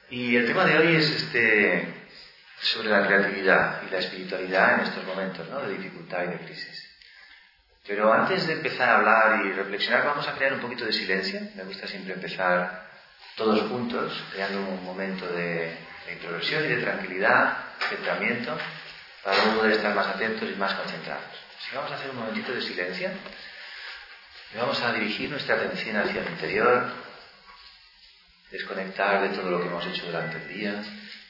Y el tema de hoy es sobre la creatividad y la espiritualidad en estos momentos, ¿no?, de dificultad y de crisis. Pero antes de empezar a hablar y reflexionar, vamos a crear un poquito de silencio. Me gusta siempre empezar todos juntos, creando un momento de introversión y de tranquilidad, de centramiento, para luego poder estar más atentos y más concentrados. Así que vamos a hacer un momentito de silencio y vamos a dirigir nuestra atención hacia el interior, desconectar de todo lo que hemos hecho durante el día,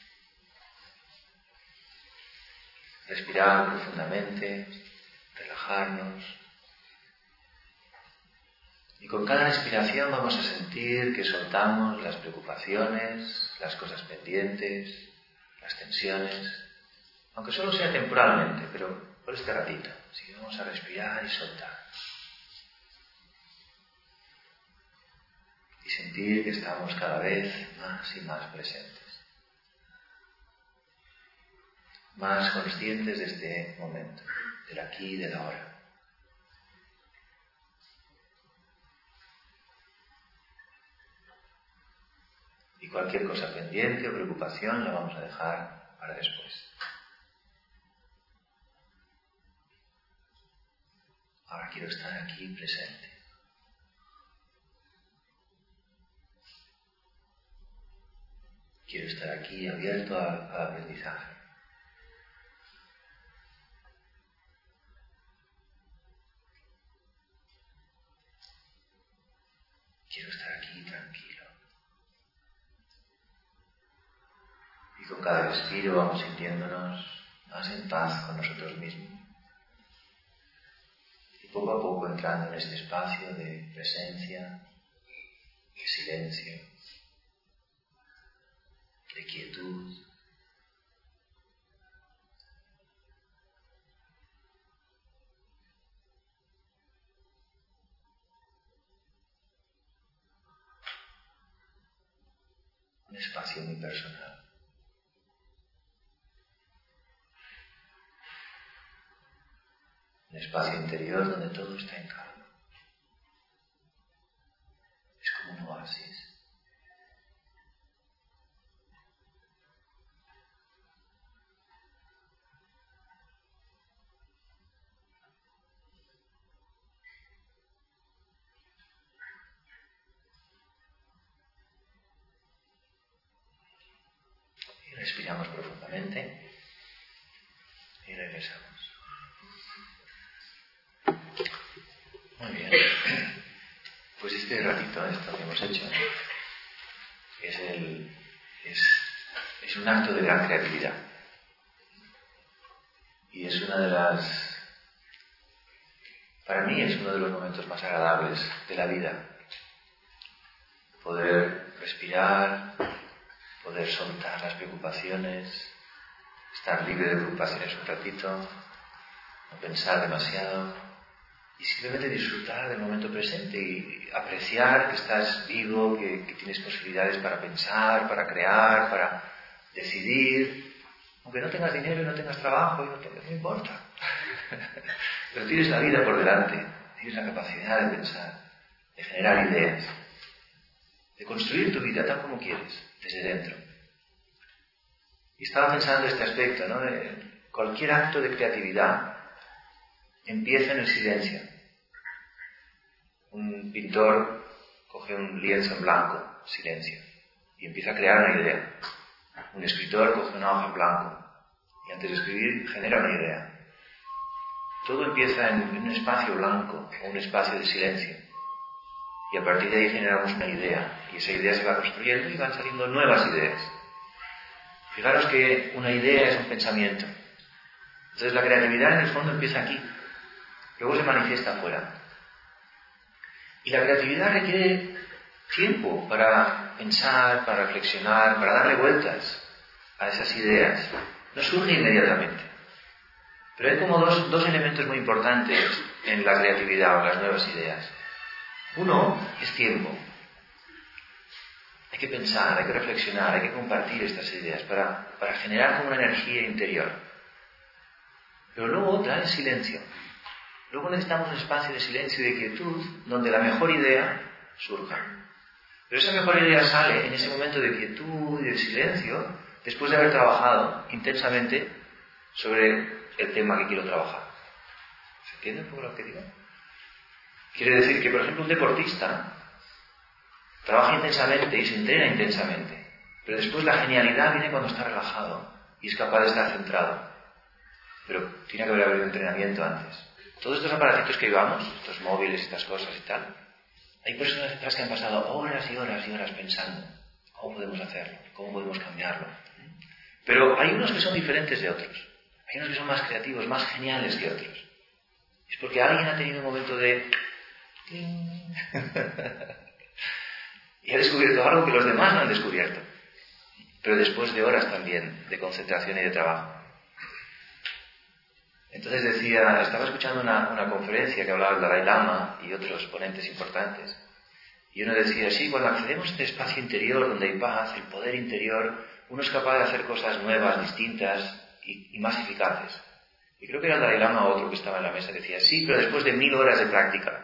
respirar profundamente, relajarnos. Y con cada respiración vamos a sentir que soltamos las preocupaciones, las cosas pendientes, las tensiones, aunque solo sea temporalmente, pero por este ratito. Así que vamos a respirar y soltar. Y sentir que estamos cada vez más y más presentes. Más conscientes de este momento, del aquí y del ahora. Y cualquier cosa pendiente o preocupación la vamos a dejar para después. Ahora quiero estar aquí presente. Quiero estar aquí abierto al aprendizaje. Quiero estar aquí tranquilo. Y con cada respiro vamos sintiéndonos más en paz con nosotros mismos. Y poco a poco entrando en este espacio de presencia, de silencio, de quietud. Un espacio muy personal. Un espacio interior donde todo está en calma. Es como un oasis. Y respiramos profundamente y regresamos. Muy bien. Pues este ratito, esto que hemos hecho, es un acto de gran creatividad. Y es para mí es uno de los momentos más agradables de la vida. Poder respirar, poder soltar las preocupaciones, estar libre de preocupaciones un ratito, no pensar demasiado. Y simplemente disfrutar del momento presente y apreciar que estás vivo, que tienes posibilidades para pensar, para crear, para decidir. Aunque no tengas dinero y no tengas trabajo, no importa. Pero tienes la vida por delante, tienes la capacidad de pensar, de generar ideas, de construir tu vida tal como quieres, desde dentro. Y estaba pensando este aspecto, ¿no? Cualquier acto de creatividad empieza en el silencio. Un pintor coge un lienzo en blanco, silencio, y empieza a crear una idea. Un escritor coge una hoja en blanco y antes de escribir genera una idea. Todo empieza en un espacio blanco o un espacio de silencio. Y a partir de ahí generamos una idea. Y esa idea se va construyendo y van saliendo nuevas ideas. Fijaros que una idea es un pensamiento. Entonces la creatividad en el fondo empieza aquí. Luego se manifiesta afuera. Y la creatividad requiere tiempo para pensar, para reflexionar, para darle vueltas a esas ideas. No surge inmediatamente. Pero hay como dos elementos muy importantes en la creatividad o las nuevas ideas. Uno es tiempo. Hay que pensar, hay que reflexionar, hay que compartir estas ideas para generar como una energía interior. Pero luego otra es silencio. Luego necesitamos un espacio de silencio y de quietud donde la mejor idea surja. Pero esa mejor idea sale en ese momento de quietud y de silencio, después de haber trabajado intensamente sobre el tema que quiero trabajar. ¿Se entiende un poco lo que digo? Quiere decir que, por ejemplo, un deportista trabaja intensamente y se entrena intensamente, pero después la genialidad viene cuando está relajado y es capaz de estar centrado. Pero tiene que haber entrenamiento antes. Todos estos aparatitos que llevamos, estos móviles, estas cosas y tal, hay personas detrás que han pasado horas y horas y horas pensando cómo podemos hacerlo, cómo podemos cambiarlo. Pero hay unos que son diferentes de otros. Hay unos que son más creativos, más geniales que otros. Es porque alguien ha tenido un momento de... y ha descubierto algo que los demás no han descubierto. Pero después de horas también de concentración y de trabajo. Entonces decía, estaba escuchando una conferencia que hablaba el Dalai Lama y otros ponentes importantes. Y uno decía, sí, cuando accedemos a este espacio interior donde hay paz, el poder interior, uno es capaz de hacer cosas nuevas, distintas y más eficaces. Y creo que era el Dalai Lama o otro que estaba en la mesa que decía, sí, pero después de 1000 horas de práctica.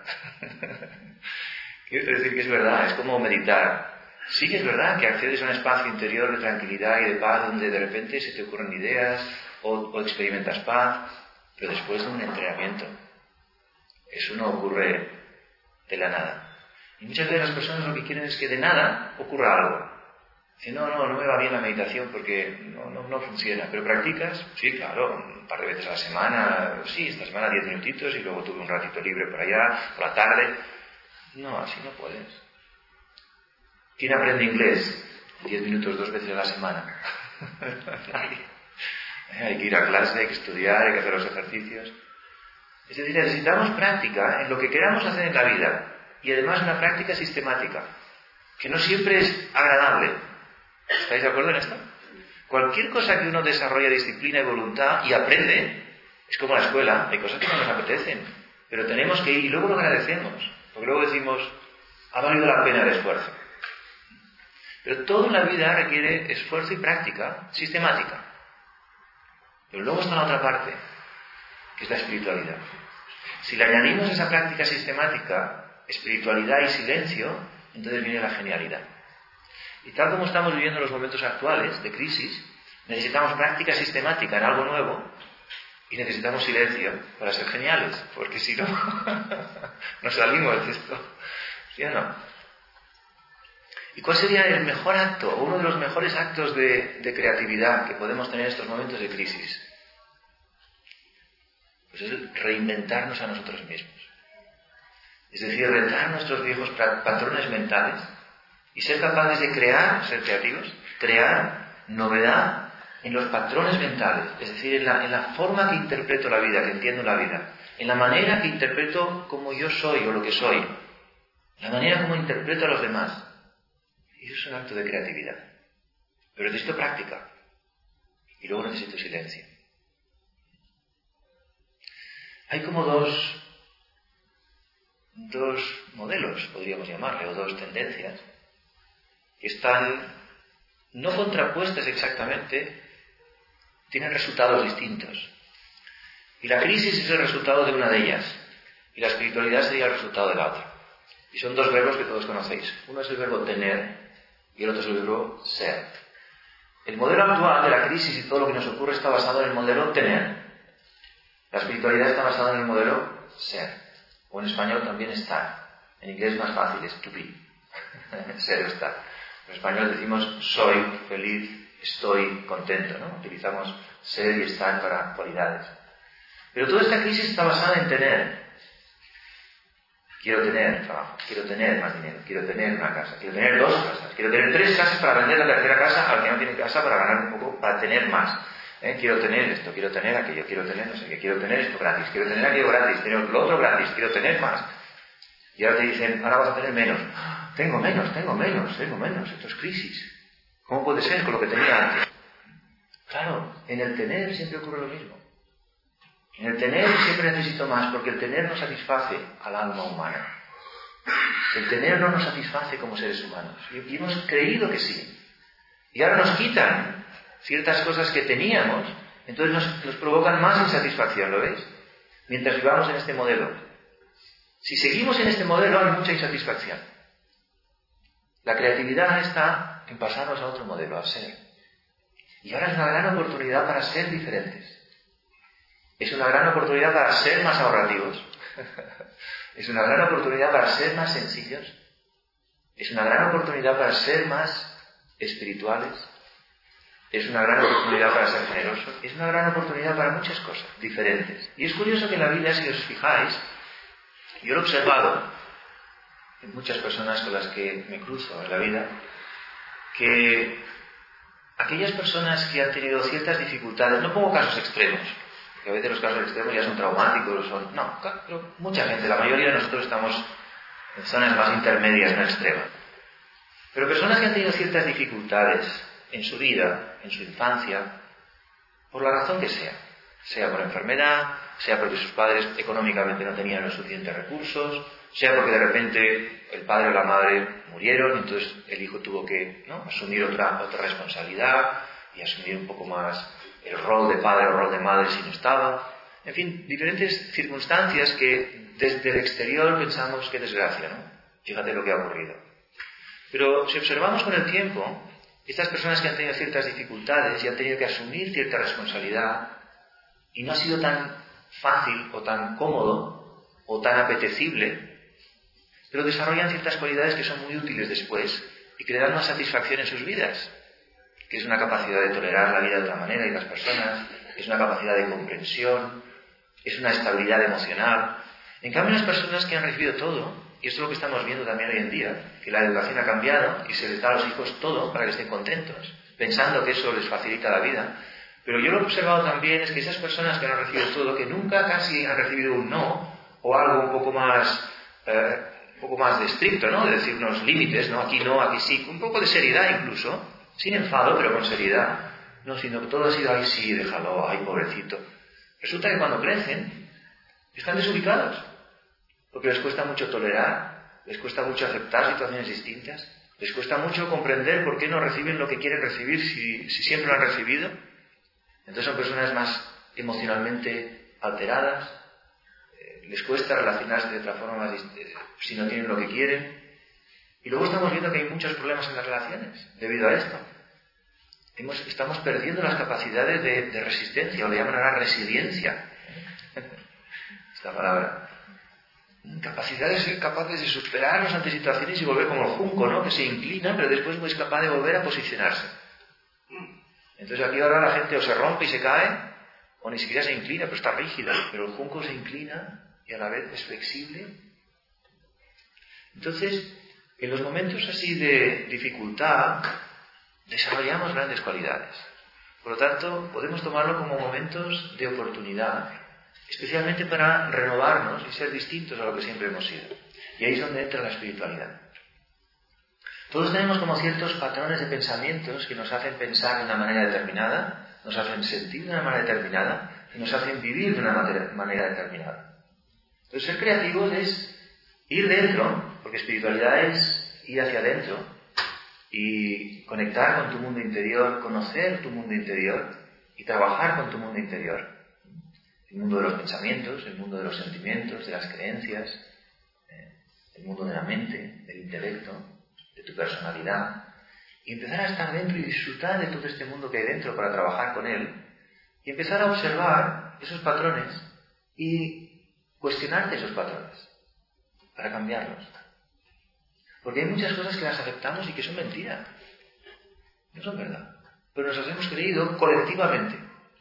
Quiero decir que es verdad, es como meditar. Sí que es verdad que accedes a un espacio interior de tranquilidad y de paz donde de repente se te ocurren ideas o experimentas paz, pero después de un entrenamiento. Eso no ocurre de la nada. Y muchas veces las personas lo que quieren es que de nada ocurra algo. Dicen, no me va bien la meditación porque no funciona. ¿Pero practicas? Sí, claro, un par de veces a la semana. Sí, esta semana 10 minutitos y luego tuve un ratito libre por allá, por la tarde. No, así no puedes. ¿Quién aprende inglés? 10 minutos 2 veces a la semana. Nadie. Hay que ir a clase, hay que estudiar, hay que hacer los ejercicios. Es decir, necesitamos práctica en lo que queramos hacer en la vida. Y además una práctica sistemática, que no siempre es agradable. ¿Estáis de acuerdo en esto? Cualquier cosa que uno desarrolla disciplina y voluntad y aprende, es como la escuela, hay cosas que no nos apetecen, pero tenemos que ir y luego lo agradecemos, porque luego decimos, ha valido la pena el esfuerzo. Pero todo en la vida requiere esfuerzo y práctica sistemática. Pero luego está la otra parte, que es la espiritualidad. Si le añadimos esa práctica sistemática, espiritualidad y silencio, entonces viene la genialidad. Y tal como estamos viviendo los momentos actuales de crisis, necesitamos práctica sistemática en algo nuevo y necesitamos silencio para ser geniales, porque si no, nos salimos de esto. ¿Sí o no? ¿Y cuál sería el mejor acto, o uno de los mejores actos de creatividad que podemos tener en estos momentos de crisis? Pues es reinventarnos a nosotros mismos. Es decir, retar nuestros viejos patrones mentales y ser capaces de crear, ser creativos, crear novedad en los patrones mentales, es decir, en la forma que interpreto la vida, que entiendo la vida, en la manera que interpreto cómo yo soy o lo que soy, la manera como interpreto a los demás. Y eso es un acto de creatividad. Pero necesito práctica y luego necesito silencio. Hay como dos modelos, podríamos llamarle, o dos tendencias, que están no contrapuestas exactamente, tienen resultados distintos. Y la crisis es el resultado de una de ellas, y la espiritualidad sería el resultado de la otra. Y son dos verbos que todos conocéis. Uno es el verbo tener, y el otro es el verbo ser. El modelo actual de la crisis y todo lo que nos ocurre está basado en el modelo tener. La espiritualidad está basada en el modelo ser. O en español también estar. En inglés es más fácil, es to be. Ser o estar. En español decimos soy feliz, estoy contento, ¿no? Utilizamos ser y estar para cualidades. Pero toda esta crisis está basada en tener. Quiero tener trabajo, quiero tener más dinero, quiero tener una casa, quiero tener 2 casas, quiero tener 3 casas para vender la tercera casa al que no tiene casa para ganar un poco, para tener más. Quiero tener esto, quiero tener aquello, quiero tener no sé qué, quiero tener esto gratis, quiero tener aquello gratis, quiero lo otro gratis, quiero tener más. Y ahora te dicen, ahora vas a tener menos. Tengo menos, esto es crisis. ¿Cómo puede ser con lo que tenía antes? Claro, en el tener siempre ocurre lo mismo. En el tener siempre necesito más, porque el tener no satisface al alma humana. El tener no nos satisface como seres humanos. Y hemos creído que sí. Y ahora nos quitan ciertas cosas que teníamos, entonces nos provocan más insatisfacción, ¿lo veis? Mientras vivamos en este modelo. Si seguimos en este modelo hay mucha insatisfacción. La creatividad está en pasarnos a otro modelo, a ser. Y ahora es una gran oportunidad para ser diferentes. Es una gran oportunidad para ser más ahorrativos. Es una gran oportunidad para ser más sencillos. Es una gran oportunidad para ser más espirituales. Es una gran oportunidad para ser generosos. Es una gran oportunidad para muchas cosas diferentes. Y es curioso que en la vida, si os fijáis, yo lo he observado en muchas personas con las que me cruzo en la vida, que aquellas personas que han tenido ciertas dificultades, no pongo casos extremos, que a veces los casos extremos ya son traumáticos, pero mucha gente, la mayoría de nosotros estamos en zonas más intermedias, no extremas. Pero personas que han tenido ciertas dificultades en su vida, en su infancia, por la razón que sea por enfermedad, sea porque sus padres económicamente no tenían los suficientes recursos, sea porque de repente el padre o la madre murieron, entonces el hijo tuvo que asumir otra responsabilidad y asumir un poco más el rol de padre o rol de madre si no estaba. En fin, diferentes circunstancias que desde el exterior pensamos qué desgracia, ¿no? Fíjate lo que ha ocurrido. Pero si observamos con el tiempo, estas personas que han tenido ciertas dificultades y han tenido que asumir cierta responsabilidad, y no ha sido tan fácil o tan cómodo o tan apetecible, pero desarrollan ciertas cualidades que son muy útiles después y que le dan más satisfacción en sus vidas, que es una capacidad de tolerar la vida de otra manera y las personas, es una capacidad de comprensión, es una estabilidad emocional. En cambio, las personas que han recibido todo, y esto es lo que estamos viendo también hoy en día, que la educación ha cambiado y se les da a los hijos todo para que estén contentos, pensando que eso les facilita la vida. Pero yo lo que he observado también es que esas personas que no han recibido todo, que nunca casi han recibido un no, o algo un poco más de estricto, ¿no? De decir unos límites, ¿no? Aquí no, aquí sí, un poco de seriedad incluso, sin enfado, pero con seriedad, no, sino que todo ha sido, ay sí, déjalo, ay pobrecito. Resulta que cuando crecen, están desubicados, porque les cuesta mucho tolerar, les cuesta mucho aceptar situaciones distintas, les cuesta mucho comprender por qué no reciben lo que quieren recibir si siempre lo han recibido. Entonces son personas más emocionalmente alteradas, les cuesta relacionarse de otra forma si no tienen lo que quieren. Y luego estamos viendo que hay muchos problemas en las relaciones debido a esto. Estamos perdiendo las capacidades de resistencia, o le llaman ahora resiliencia. Esta palabra. Capacidades de ser capaces de superarnos ante situaciones y volver como el junco, ¿no? Que se inclina, pero después no es capaz de volver a posicionarse. Entonces aquí ahora la gente o se rompe y se cae, o ni siquiera se inclina, pero está rígida. Pero el junco se inclina y a la vez es flexible. Entonces, en los momentos así de dificultad, desarrollamos grandes cualidades. Por lo tanto, podemos tomarlo como momentos de oportunidad, especialmente para renovarnos y ser distintos a lo que siempre hemos sido. Y ahí es donde entra la espiritualidad. Todos tenemos como ciertos patrones de pensamientos que nos hacen pensar de una manera determinada, nos hacen sentir de una manera determinada y nos hacen vivir de una manera determinada. Entonces, ser creativos es ir dentro, porque espiritualidad es ir hacia adentro y conectar con tu mundo interior, conocer tu mundo interior y trabajar con tu mundo interior. El mundo de los pensamientos, el mundo de los sentimientos, de las creencias, el mundo de la mente, del intelecto, de tu personalidad, y empezar a estar dentro y disfrutar de todo este mundo que hay dentro para trabajar con él, y empezar a observar esos patrones y cuestionarte esos patrones para cambiarlos. Porque hay muchas cosas que las aceptamos y que son mentira, no son verdad, pero nos las hemos creído colectivamente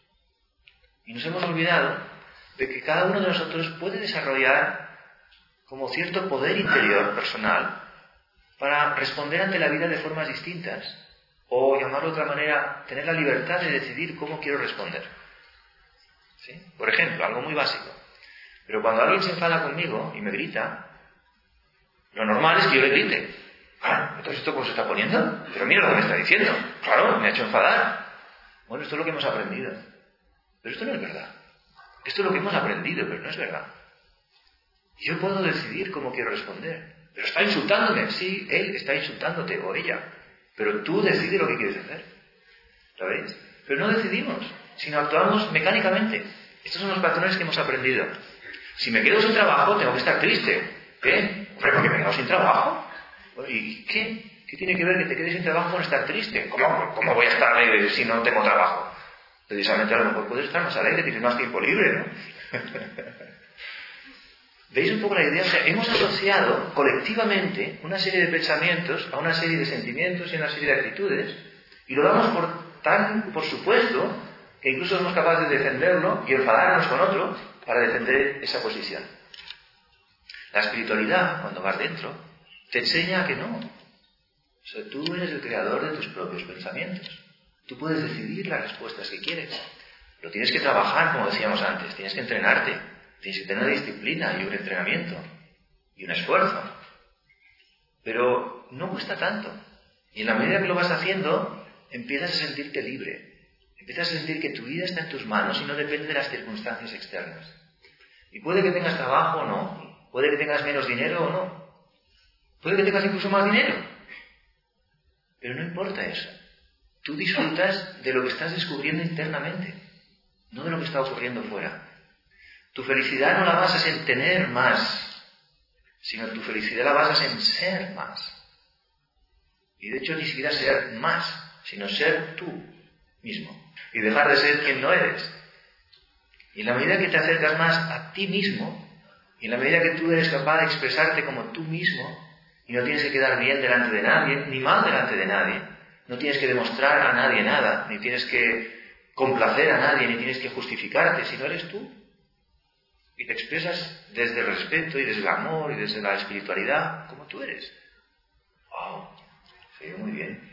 y nos hemos olvidado de que cada uno de nosotros puede desarrollar como cierto poder interior personal para responder ante la vida de formas distintas, o llamarlo de otra manera, tener la libertad de decidir cómo quiero responder. ¿Sí? Por ejemplo, algo muy básico. Pero cuando alguien se enfada conmigo y me grita, lo normal es que yo le grite. Claro, entonces ¿esto cómo se está poniendo? Pero mira lo que me está diciendo. Claro, me ha hecho enfadar. Bueno, esto es lo que hemos aprendido. Pero esto no es verdad. Esto es lo que hemos aprendido, pero no es verdad. Yo puedo decidir cómo quiero responder. Pero está insultándome. Sí, él está insultándote o ella. Pero tú decides lo que quieres hacer. ¿Sabéis? Pero no decidimos, sino actuamos mecánicamente. Estos son los patrones que hemos aprendido. Si me quedo sin trabajo, tengo que estar triste. ¿Qué? Hombre, porque me quedo sin trabajo. ¿Y qué? ¿Qué tiene que ver que te quedes sin trabajo con estar triste? ¿Cómo voy a estar alegre si no tengo trabajo? Precisamente a lo mejor puedes estar más alegre, tienes más tiempo libre, ¿no? ¿Veis un poco la idea? O sea, hemos asociado colectivamente una serie de pensamientos a una serie de sentimientos y a una serie de actitudes y lo damos por supuesto que incluso somos capaces de defenderlo y enfadarnos con otro para defender esa posición. La espiritualidad, cuando vas dentro, te enseña que no. O sea, tú eres el creador de tus propios pensamientos. Tú puedes decidir las respuestas que quieres. Lo tienes que trabajar, como decíamos antes. Tienes que entrenarte. Tienes que tener disciplina y un entrenamiento. Y un esfuerzo. Pero no cuesta tanto. Y en la medida que lo vas haciendo, empiezas a sentirte libre. Empiezas a sentir que tu vida está en tus manos y no depende de las circunstancias externas. Y puede que tengas trabajo o no. Puede que tengas menos dinero o no. Puede que tengas incluso más dinero. Pero no importa eso. Tú disfrutas de lo que estás descubriendo internamente, no de lo que está ocurriendo fuera. Tu felicidad no la basas en tener más, sino tu felicidad la basas en ser más. Y de hecho ni siquiera ser más, sino ser tú mismo. Y dejar de ser quien no eres. Y en la medida que te acercas más a ti mismo, y en la medida que tú eres capaz de expresarte como tú mismo, y no tienes que quedar bien delante de nadie, ni mal delante de nadie, no tienes que demostrar a nadie nada, ni tienes que complacer a nadie, ni tienes que justificarte, si no eres tú. Y te expresas desde el respeto y desde el amor y desde la espiritualidad, como tú eres. ¡Wow! Se ve muy bien.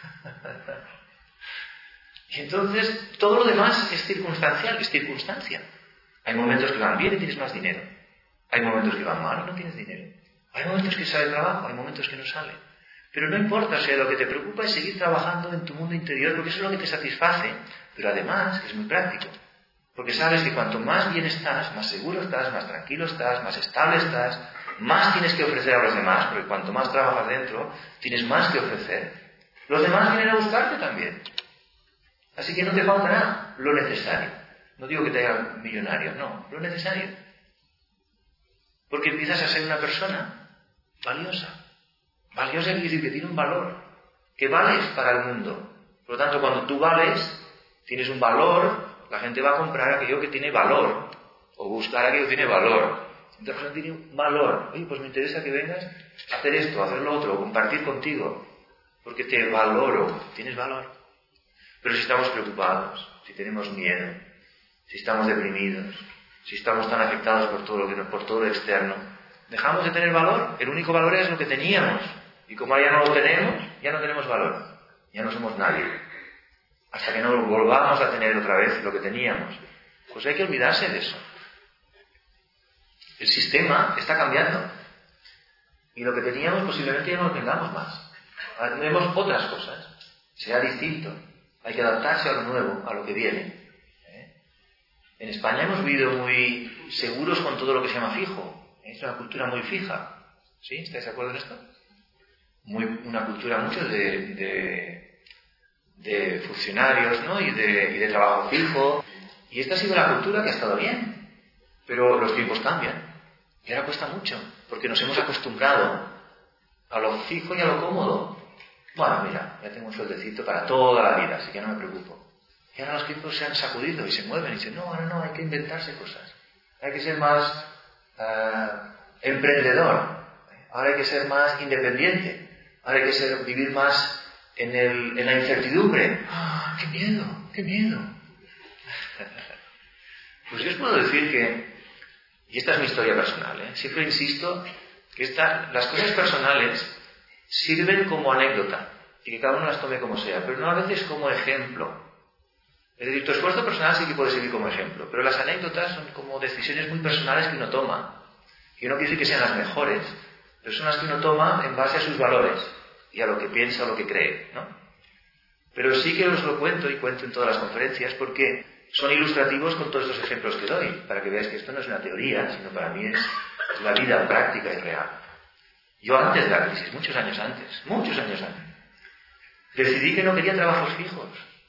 Y entonces, todo lo demás es circunstancial, es circunstancia. Hay momentos que van bien y tienes más dinero. Hay momentos que van mal y no tienes dinero. Hay momentos que sale trabajo, hay momentos que no sale. Pero no importa, o sea, lo que te preocupa es seguir trabajando en tu mundo interior, porque eso es lo que te satisface, pero además es muy práctico. Porque sabes que cuanto más bien estás, más seguro estás, más tranquilo estás, más estable estás, más tienes que ofrecer a los demás, porque cuanto más trabajas dentro, tienes más que ofrecer. Los demás vienen a buscarte también. Así que no te falta nada, lo necesario. No digo que te hagas millonario, no, lo necesario. Porque empiezas a ser una persona valiosa. Valiosa quiere decir que tiene un valor, que vales para el mundo. Por lo tanto, cuando tú vales, tienes un valor, la gente va a comprar aquello que tiene valor, o buscar aquello que tiene valor. Entonces, tiene un valor. Oye, pues me interesa que vengas a hacer esto, a hacer lo otro, compartir contigo, porque te valoro, tienes valor. Pero si estamos preocupados, si tenemos miedo, si estamos deprimidos, si estamos tan afectados por todo lo externo, dejamos de tener valor. El único valor es lo que teníamos. Y como ya no lo tenemos, ya no tenemos valor. Ya no somos nadie. Hasta que no volvamos a tener otra vez lo que teníamos. Pues hay que olvidarse de eso. El sistema está cambiando. Y lo que teníamos posiblemente ya no lo tengamos más. Ahora tenemos otras cosas. Será distinto. Hay que adaptarse a lo nuevo, a lo que viene. En España hemos vivido muy seguros con todo lo que se llama fijo. Es una cultura muy fija. ¿Sí? ¿Estáis de acuerdo en esto? Una cultura mucho de funcionarios, ¿no? y de trabajo fijo. Y esta ha sido la cultura que ha estado bien. Pero los tiempos cambian. Y ahora cuesta mucho. Porque nos hemos acostumbrado a lo fijo y a lo cómodo. Bueno, mira, ya tengo un sueldecito para toda la vida, así que no me preocupo. Y ahora los tiempos se han sacudido y se mueven y dicen, no, ahora no, hay que inventarse cosas. Hay que ser más emprendedor. Ahora hay que ser más independiente. Ahora hay que vivir más en la incertidumbre. ¡Ah, qué miedo, qué miedo! Pues yo os puedo decir que, y esta es mi historia personal, siempre insisto que las cosas personales sirven como anécdota y que cada uno las tome como sea, pero no a veces como ejemplo. Es decir, tu esfuerzo personal sí que puede servir como ejemplo, pero las anécdotas son como decisiones muy personales que uno toma. Y no quiere decir que sean las mejores, pero son las que uno toma en base a sus valores y a lo que piensa o lo que cree, ¿no? Pero sí que os lo cuento y cuento en todas las conferencias porque son ilustrativos con todos estos ejemplos que doy, para que veáis que esto no es una teoría, sino para mí es la vida práctica y real. Yo antes de la crisis, muchos años antes, decidí que no quería trabajos fijos.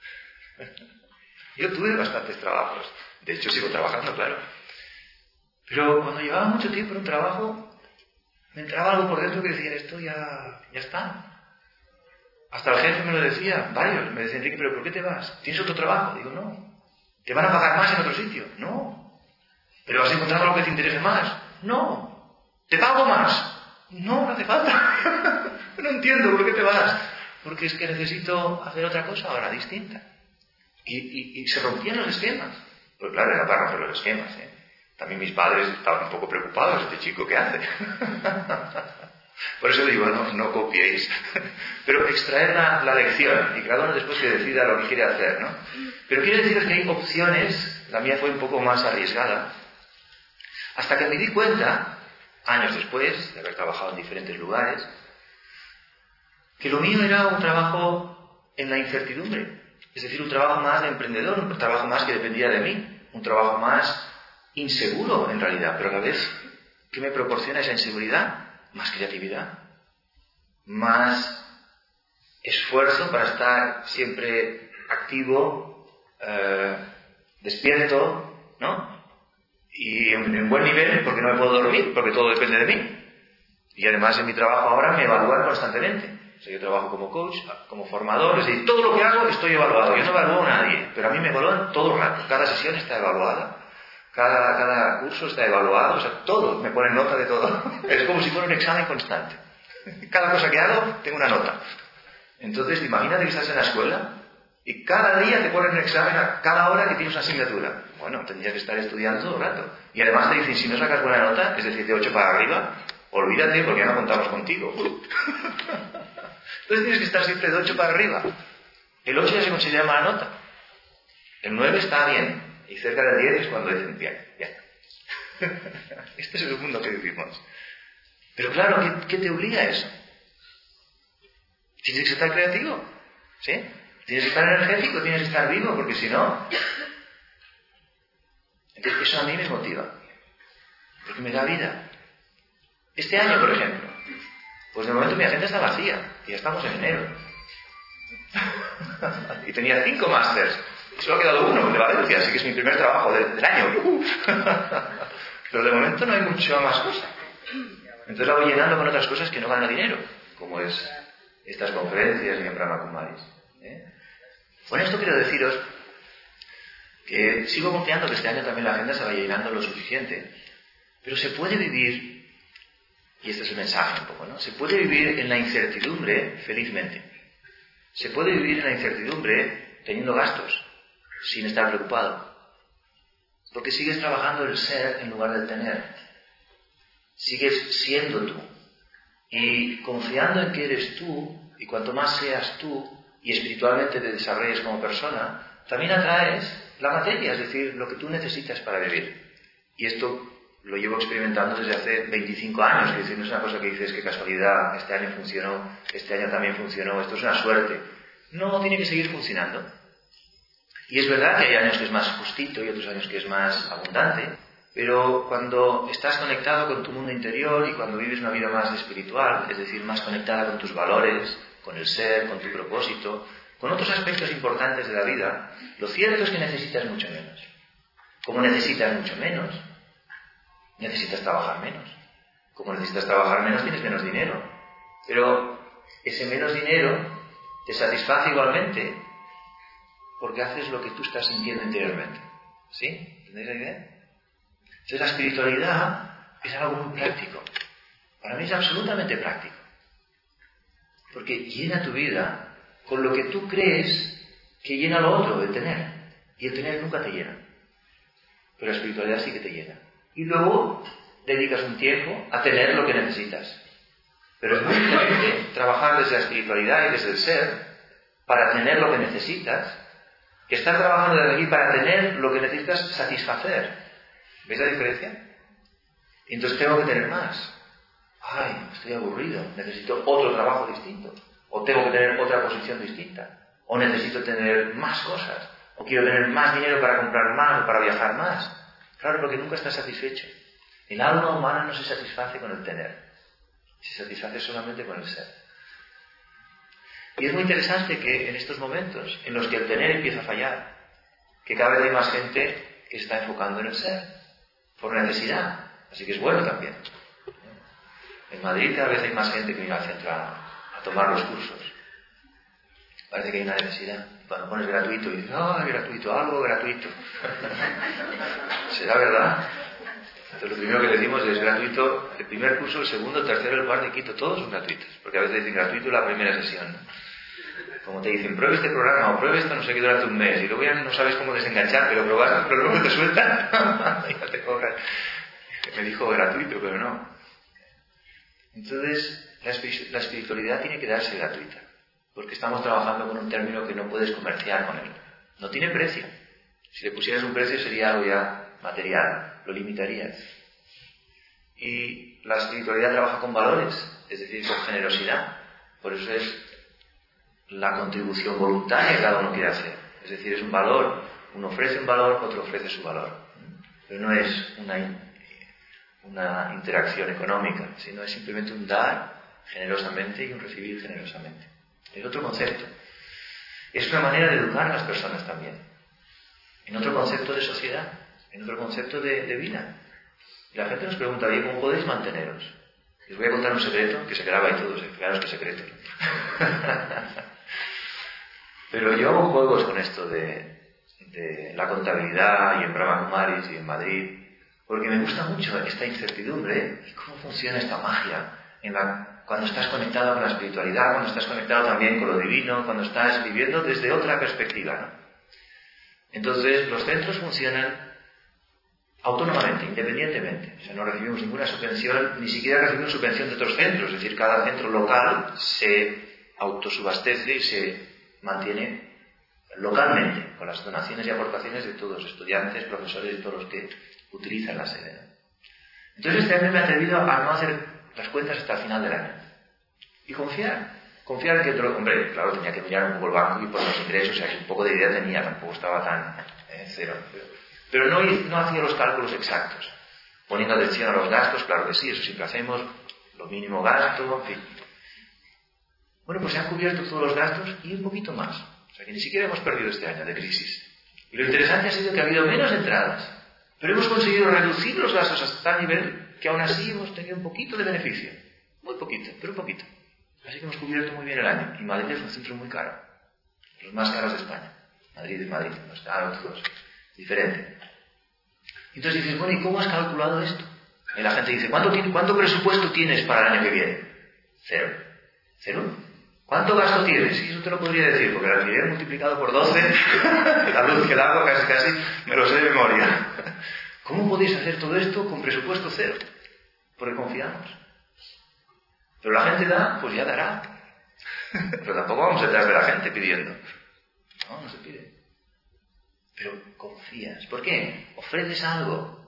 Yo tuve bastantes trabajos, de hecho sigo trabajando, claro. Pero cuando llevaba mucho tiempo en un trabajo, me entraba algo por dentro que decía, esto ya está. Hasta el jefe me lo decía, varios. Me decía, Enrique, ¿pero por qué te vas? ¿Tienes otro trabajo? Digo, no. ¿Te van a pagar más en otro sitio? No. ¿Pero has encontrado algo que te interese más? No. ¿Te pago más? No, no hace falta. No entiendo por qué te vas. Porque es que necesito hacer otra cosa ahora, distinta. Y se rompían los esquemas. Pues claro, era para romper los esquemas, ¿eh? También mis padres estaban un poco preocupados. ¿Este chico qué hace? Por eso digo, no copiéis. Pero extraer la lección. Y cada uno después que decida lo que quiere hacer, ¿no? Pero quiero deciros que hay opciones. La mía fue un poco más arriesgada. Hasta que me di cuenta, años después de haber trabajado en diferentes lugares, que lo mío era un trabajo en la incertidumbre. Es decir, un trabajo más de emprendedor, un trabajo más que dependía de mí, un trabajo más inseguro en realidad, pero a la vez, ¿qué me proporciona esa inseguridad? Más creatividad, más esfuerzo para estar siempre activo, despierto, ¿no? Y en buen nivel, porque no me puedo dormir, porque todo depende de mí. Y además en mi trabajo ahora me evalúan constantemente. O sea, yo trabajo como coach, como formador, es decir, todo lo que hago estoy evaluado. Yo no evalúo a nadie, pero a mí me evalúan todo el rato. Cada sesión está evaluada, cada curso está evaluado, o sea, todo, me ponen nota de todo. Es como si fuera un examen constante. Cada cosa que hago, tengo una nota. Entonces, imagínate que estás en la escuela y cada día te ponen un examen a cada hora que tienes una asignatura. Bueno, tendrías que estar estudiando todo el rato. Y además te dicen, si no sacas buena nota, es decir, de 8 para arriba, olvídate porque ya no contamos contigo. Entonces tienes que estar siempre de 8 para arriba. El 8 ya se considera mala nota. El 9 está bien. Y cerca del 10 es cuando dicen, bien. Este es el mundo que vivimos. Pero claro, ¿qué te obliga a eso? Tienes que estar creativo. ¿Sí? Tienes que estar energético, tienes que estar vivo, porque si no... Entonces eso a mí me motiva. Porque me da vida. Este año, por ejemplo, pues de momento mi agenda está vacía. Y ya estamos en enero. Y tenía 5 másters. Y solo ha quedado uno, de Valencia, así que es mi primer trabajo del año. Pero de momento no hay mucha más cosa. Entonces la voy llenando con otras cosas que no gano dinero, como es estas conferencias y en Brahma Kumaris. Con esto quiero deciros que sigo confiando que este año también la agenda se vaya llenando lo suficiente, pero se puede vivir, y este es el mensaje un poco, ¿no? Se puede vivir en la incertidumbre felizmente. Se puede vivir en la incertidumbre teniendo gastos, sin estar preocupado. Porque sigues trabajando el ser en lugar del tener. Sigues siendo tú. Y confiando en que eres tú, y cuanto más seas tú, y espiritualmente te desarrolles como persona, también atraes la materia, es decir, lo que tú necesitas para vivir. Y esto lo llevo experimentando desde hace 25 años, es decir, no es una cosa que dices que casualidad, este año funcionó, este año también funcionó, esto es una suerte. No, tiene que seguir funcionando. Y es verdad que hay años que es más justito y otros años que es más abundante, pero cuando estás conectado con tu mundo interior y cuando vives una vida más espiritual, es decir, más conectada con tus valores, con el ser, con tu propósito, con otros aspectos importantes de la vida, lo cierto es que necesitas mucho menos. Como necesitas mucho menos, necesitas trabajar menos. Como necesitas trabajar menos, tienes menos dinero. Pero ese menos dinero te satisface igualmente porque haces lo que tú estás sintiendo interiormente. ¿Sí? ¿Entendéis la idea? Entonces la espiritualidad es algo muy práctico. Para mí es absolutamente práctico. Porque llena tu vida con lo que tú crees que llena lo otro, el tener. Y el tener nunca te llena. Pero la espiritualidad sí que te llena. Y luego dedicas un tiempo a tener lo que necesitas. Pero es muy diferente trabajar desde la espiritualidad y desde el ser para tener lo que necesitas que estar trabajando desde aquí para tener lo que necesitas satisfacer. ¿Veis la diferencia? Y entonces tengo que tener más. Ay, estoy aburrido, necesito otro trabajo distinto. O tengo que tener otra posición distinta. O necesito tener más cosas. O quiero tener más dinero para comprar más o para viajar más. Claro, porque nunca estás satisfecho. El alma humana no se satisface con el tener. Se satisface solamente con el ser. Y es muy interesante que en estos momentos en los que el tener empieza a fallar, que cada vez hay más gente que está enfocando en el ser, por necesidad. Así que es bueno también. En Madrid cada vez hay más gente que viene al centro a tomar los cursos. Parece que hay una necesidad. Cuando pones gratuito y dices, gratuito, algo gratuito. ¿Será verdad? Entonces lo primero que decimos es gratuito, el primer curso, el segundo, el tercero, el cuarto y quinto, todos son gratuitos. Porque a veces dicen gratuito la primera sesión, ¿no? Como te dicen, pruebe este programa o pruebe esto no sé qué durante un mes. Y luego ya no sabes cómo desenganchar, pero probarlo, pero luego te sueltan. Ya te cobran. Me dijo gratuito, pero no. Entonces, la espiritualidad tiene que darse gratuita. Porque estamos trabajando con un término que no puedes comerciar con él. No tiene precio. Si le pusieras un precio sería algo ya material, lo limitarías. Y la espiritualidad trabaja con valores, es decir, con generosidad. Por eso es la contribución voluntaria que cada uno quiere hacer. Es decir, es un valor. Uno ofrece un valor, otro ofrece su valor. Pero no es una interacción económica, sino es simplemente un dar generosamente y un recibir generosamente. Es otro concepto. Es una manera de educar a las personas también. En otro concepto de sociedad, en otro concepto de vida. Y la gente nos pregunta, bien, ¿cómo podéis manteneros? Les voy a contar un secreto, que se graba y todo, claro que es secreto. Pero yo hago juegos con esto de la contabilidad y en Brahma Kumaris y en Madrid, porque me gusta mucho esta incertidumbre y cómo funciona esta magia cuando estás conectado con la espiritualidad, cuando estás conectado también con lo divino, cuando estás viviendo desde otra perspectiva, ¿no? Entonces, los centros funcionan autónomamente, independientemente. O sea, no recibimos ninguna subvención, ni siquiera recibimos subvención de otros centros. Es decir, cada centro local se autosubastece y se mantiene localmente, con las donaciones y aportaciones de todos los estudiantes, profesores y todos los que utilizan la sede, ¿no? Entonces, este año me he atrevido a no hacer las cuentas hasta el final del año. Y confiar en que hombre, claro, tenía que mirar un poco el banco y por los ingresos, o sea, que un poco de idea tenía, tampoco estaba tan cero. Pero no hacía los cálculos exactos. Poniendo atención a los gastos, claro que sí, eso siempre hacemos, lo mínimo gasto, en fin. Bueno, pues se han cubierto todos los gastos y un poquito más. O sea, que ni siquiera hemos perdido este año de crisis. Y lo interesante ha sido que ha habido menos entradas, pero hemos conseguido reducir los gastos hasta tal nivel que aún así hemos tenido un poquito de beneficio. Muy poquito, pero un poquito. Así que hemos cubierto muy bien el año. Y Madrid es un centro muy caro. Los más caros de España. Madrid es Madrid, no está otros. Diferente. Entonces dices, bueno, ¿y cómo has calculado esto? Y la gente dice, ¿cuánto presupuesto tienes para el año que viene? Cero. ¿Cuánto gasto tienes? Y eso te lo podría decir, porque el alquiler multiplicado por 12, la luz y el agua casi me lo sé de memoria. ¿Cómo podéis hacer todo esto con presupuesto cero? Porque confiamos. Pero la gente da, pues ya dará. Pero tampoco vamos detrás de la gente pidiendo. No se pide. Pero confías. ¿Por qué? Ofreces algo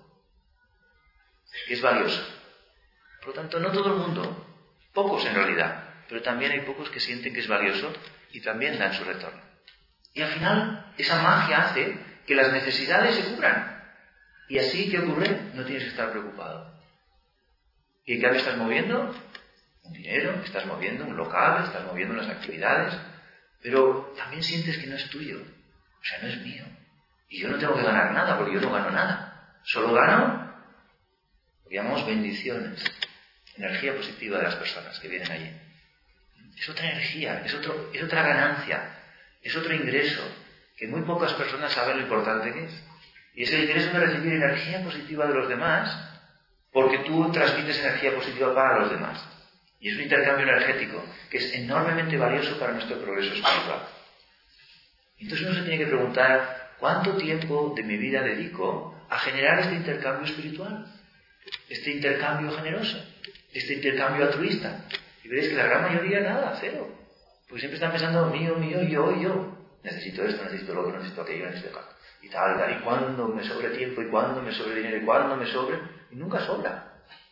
que es valioso. Por lo tanto, no todo el mundo, pocos en realidad, pero también hay pocos que sienten que es valioso y también dan su retorno. Y al final, esa magia hace que las necesidades se cubran. Y así, ¿qué ocurre? No tienes que estar preocupado. ¿Y en cambio estás moviendo? Un dinero, estás moviendo un local, estás moviendo unas actividades, pero también sientes que no es tuyo. O sea, no es mío. Y yo no tengo que ganar nada, porque yo no gano nada. Solo gano lo que llamamos bendiciones, energía positiva de las personas que vienen allí. Es otra energía, es otra ganancia, es otro ingreso, que muy pocas personas saben lo importante que es. Y es el ingreso de recibir energía positiva de los demás, porque tú transmites energía positiva para los demás. Y es un intercambio energético que es enormemente valioso para nuestro progreso espiritual. Entonces uno se tiene que preguntar, ¿cuánto tiempo de mi vida dedico a generar este intercambio espiritual? Este intercambio generoso, este intercambio altruista. Y veréis que la gran mayoría nada, cero. Porque siempre están pensando, mío, yo. Necesito esto, necesito lo otro, necesito aquello, necesito acá. Y tal. ¿Y cuándo me sobre tiempo? ¿Y cuándo me sobre dinero? ¿Y cuándo me sobre? Y nunca sobra.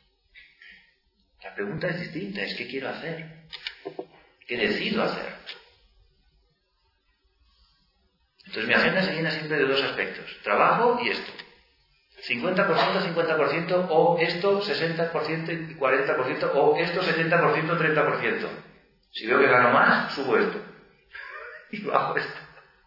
La pregunta es distinta, es ¿qué quiero hacer? ¿Qué decido hacer? Entonces mi agenda se llena siempre de dos aspectos, trabajo y esto. 50%, o esto 60% y 40%, o esto 70%, 30%. Si veo que gano más, subo esto. Y bajo esto.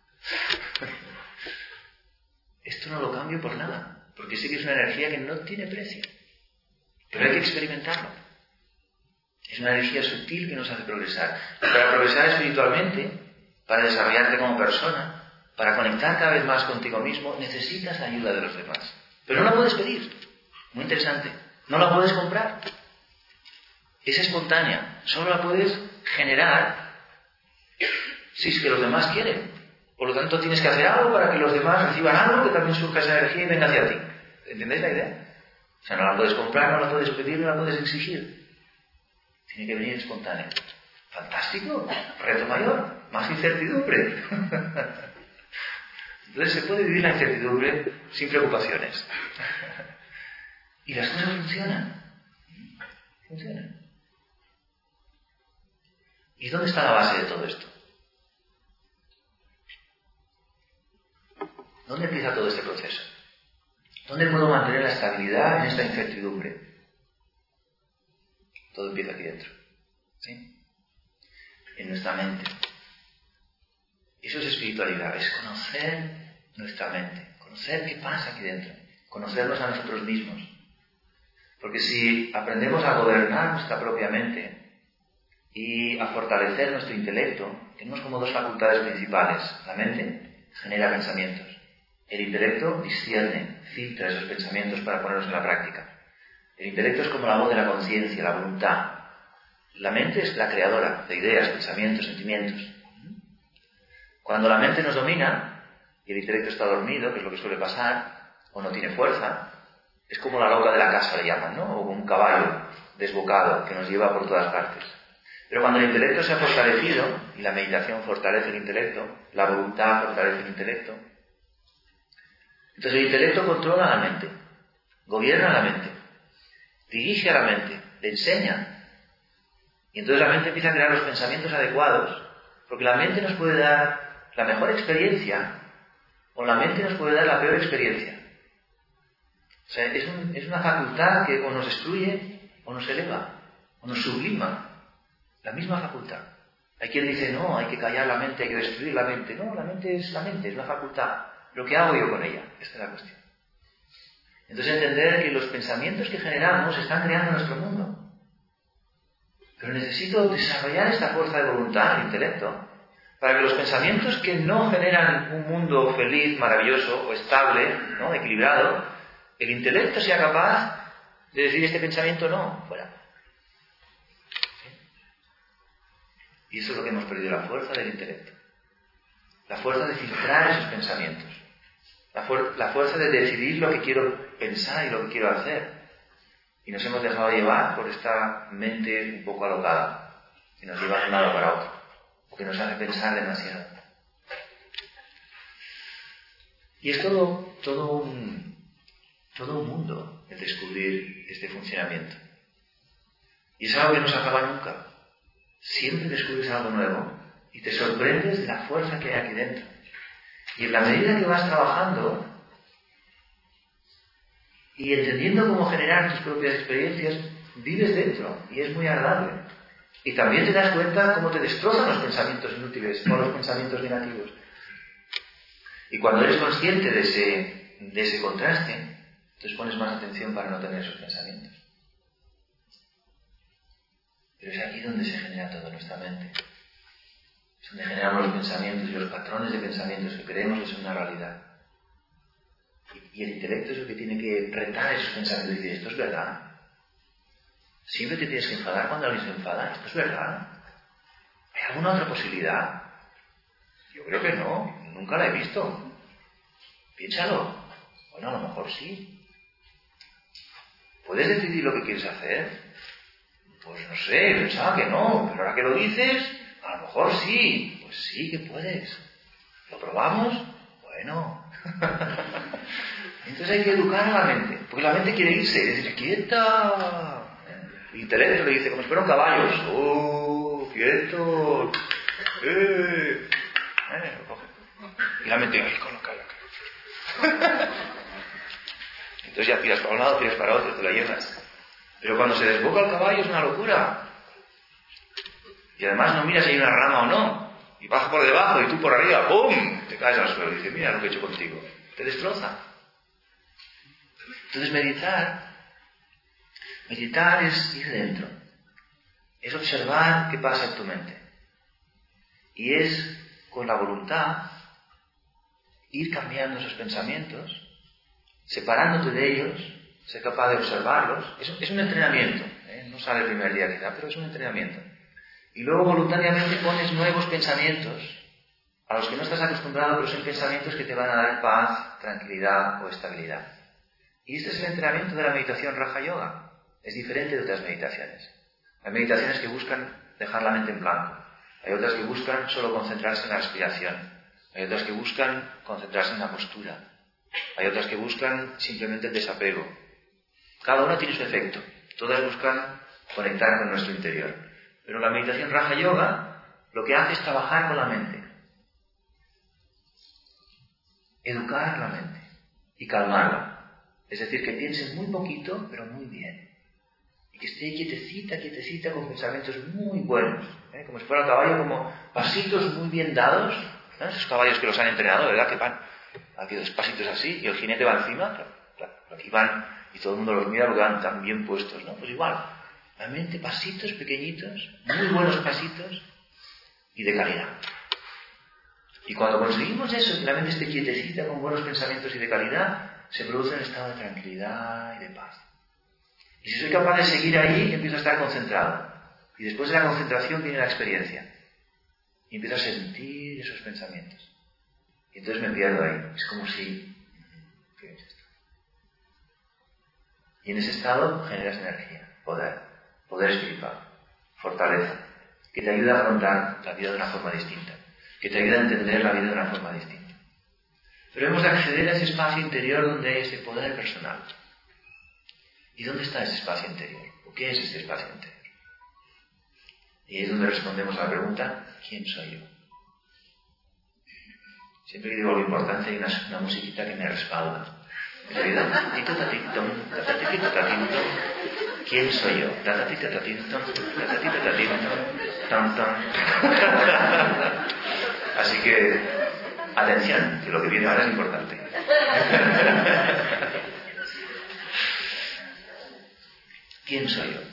Esto no lo cambio por nada, porque sé que es una energía que no tiene precio. Pero hay que experimentarlo. Es una energía sutil que nos hace progresar. Y para progresar espiritualmente para desarrollarte como persona, para conectar cada vez más contigo mismo, necesitas la ayuda de los demás. Pero no la puedes pedir. Muy interesante. No la puedes comprar. Es espontánea. Solo la puedes generar si es que los demás quieren. Por lo tanto, tienes que hacer algo para que los demás reciban algo, que también surja esa energía y venga hacia ti. ¿Entendéis la idea? O sea, no la puedes comprar, no la puedes pedir, no la puedes exigir. Tiene que venir espontánea. Fantástico. Reto mayor. Más incertidumbre. Entonces se puede vivir la incertidumbre sin preocupaciones. Y las cosas funcionan. Funcionan. ¿Y dónde está la base de todo esto? ¿Dónde empieza todo este proceso? ¿Dónde puedo mantener la estabilidad en esta incertidumbre? Todo empieza aquí dentro. ¿Sí? En nuestra mente. Eso es espiritualidad, es conocer nuestra mente, conocer qué pasa aquí dentro, conocernos a nosotros mismos. Porque si aprendemos a gobernar nuestra propia mente y a fortalecer nuestro intelecto, tenemos como dos facultades principales. La mente genera pensamientos. El intelecto discierne, filtra esos pensamientos para ponerlos en la práctica. El intelecto es como la voz de la conciencia, la voluntad. La mente es la creadora de ideas, pensamientos, sentimientos. Cuando la mente nos domina y el intelecto está dormido, que es lo que suele pasar, o no tiene fuerza, es como la loca de la casa, le llaman, ¿no? O como un caballo desbocado que nos lleva por todas partes. Pero cuando el intelecto se ha fortalecido, y la meditación fortalece el intelecto, la voluntad fortalece el intelecto, entonces el intelecto controla la mente, gobierna la mente, dirige a la mente, le enseña. Y entonces la mente empieza a crear los pensamientos adecuados, porque la mente nos puede dar la mejor experiencia, o la mente nos puede dar la peor experiencia. O sea, es una facultad que o nos destruye, o nos eleva, o nos sublima. La misma facultad. Hay quien dice, no, hay que callar la mente, hay que destruir la mente. No, la mente, es una facultad. Lo que hago yo con ella, esta es la cuestión. Entonces entender que los pensamientos que generamos están creando nuestro mundo. Pero necesito desarrollar esta fuerza de voluntad, el intelecto, para que los pensamientos que no generan un mundo feliz, maravilloso o estable, ¿no?, equilibrado, el intelecto sea capaz de decir este pensamiento no, fuera. Y eso es lo que hemos perdido, la fuerza del intelecto. La fuerza de filtrar esos pensamientos. La fuerza de decidir lo que quiero pensar y lo que quiero hacer. Y nos hemos dejado llevar por esta mente un poco alocada, que nos lleva de un lado para otro, o que nos hace pensar demasiado. Y es todo un mundo el descubrir este funcionamiento. Y es algo que no se acaba nunca. Siempre descubres algo nuevo y te sorprendes de la fuerza que hay aquí dentro. Y en la medida que vas trabajando y entendiendo cómo generar tus propias experiencias, vives dentro y es muy agradable. Y también te das cuenta cómo te destrozan los pensamientos inútiles o los pensamientos negativos. Y cuando eres consciente de ese contraste, entonces pones más atención para no tener esos pensamientos. Pero es aquí donde se genera toda nuestra mente. Es donde generamos los pensamientos y los patrones de pensamientos que creemos que son una realidad. Y el intelecto es el que tiene que retar esos pensamientos y decir, ¿esto es verdad? ¿Siempre te tienes que enfadar cuando alguien se enfada? ¿Esto es verdad? ¿Hay alguna otra posibilidad? Yo creo que no, nunca la he visto. Piénsalo. Bueno, a lo mejor sí. ¿Puedes decidir lo que quieres hacer? Pues no sé, pensaba que no, pero ahora que lo dices, a lo mejor sí. Pues sí que puedes. ¿Lo probamos? Bueno. Entonces hay que educar a la mente, porque la mente quiere irse y decir, quieta. El intelecto le dice, como si fueran caballos, ¡oh, quieto! Lo coge. Y la mente, ¡ay, calla! Entonces ya tiras para un lado, tiras para otro, te la llevas. Pero cuando se desboca el caballo es una locura. Y además no miras si hay una rama o no. Y baja por debajo y tú por arriba, ¡pum!, te caes al suelo y dices, mira lo que he hecho contigo. Te destroza. Entonces meditar es ir dentro. Es observar qué pasa en tu mente. Y es con la voluntad, ir cambiando esos pensamientos, separándote de ellos, ser capaz de observarlos. Es un entrenamiento, no sale el primer día quizá, pero es un entrenamiento. Y luego voluntariamente pones nuevos pensamientos a los que no estás acostumbrado, pero son pensamientos que te van a dar paz, tranquilidad o estabilidad. Y este es el entrenamiento de la meditación Raja Yoga. Es diferente de otras meditaciones. Hay meditaciones que buscan dejar la mente en blanco. Hay otras que buscan solo concentrarse en la respiración. Hay otras que buscan concentrarse en la postura. Hay otras que buscan simplemente el desapego. Cada una tiene su efecto. Todas buscan conectar con nuestro interior. Pero la meditación Raja Yoga lo que hace es trabajar con la mente. Educar la mente y calmarla. Es decir, que piense muy poquito, pero muy bien. Y que esté quietecita, con pensamientos muy buenos. Como si fuera el caballo, como pasitos muy bien dados. Esos caballos que los han entrenado, ¿verdad? Que van aquí dos pasitos así, y el jinete va encima. Claro, aquí van, y todo el mundo los mira porque van tan bien puestos, ¿no? Pues igual, la mente, pasitos pequeñitos, muy buenos pasitos, y de calidad. Y cuando conseguimos eso, que la mente esté quietecita, con buenos pensamientos y de calidad, se produce un estado de tranquilidad y de paz. Y si soy capaz de seguir ahí, empiezo a estar concentrado. Y después de la concentración viene la experiencia. Y empiezo a sentir esos pensamientos. Y entonces me pierdo ahí. Es como si... ¿qué es esto? Y en ese estado generas energía, poder espiritual, fortaleza, que te ayuda a afrontar la vida de una forma distinta, que te ayuda a entender la vida de una forma distinta. Pero hemos de acceder a ese espacio interior donde hay ese poder personal. ¿Y dónde está ese espacio interior? ¿O qué es ese espacio interior? Y es donde respondemos a la pregunta, ¿quién soy yo? Siempre que digo algo importante hay una musiquita que me respalda. Me ayuda. ¿Quién soy yo? Así que, atención, que lo que viene ahora es importante. ¿Quién soy yo?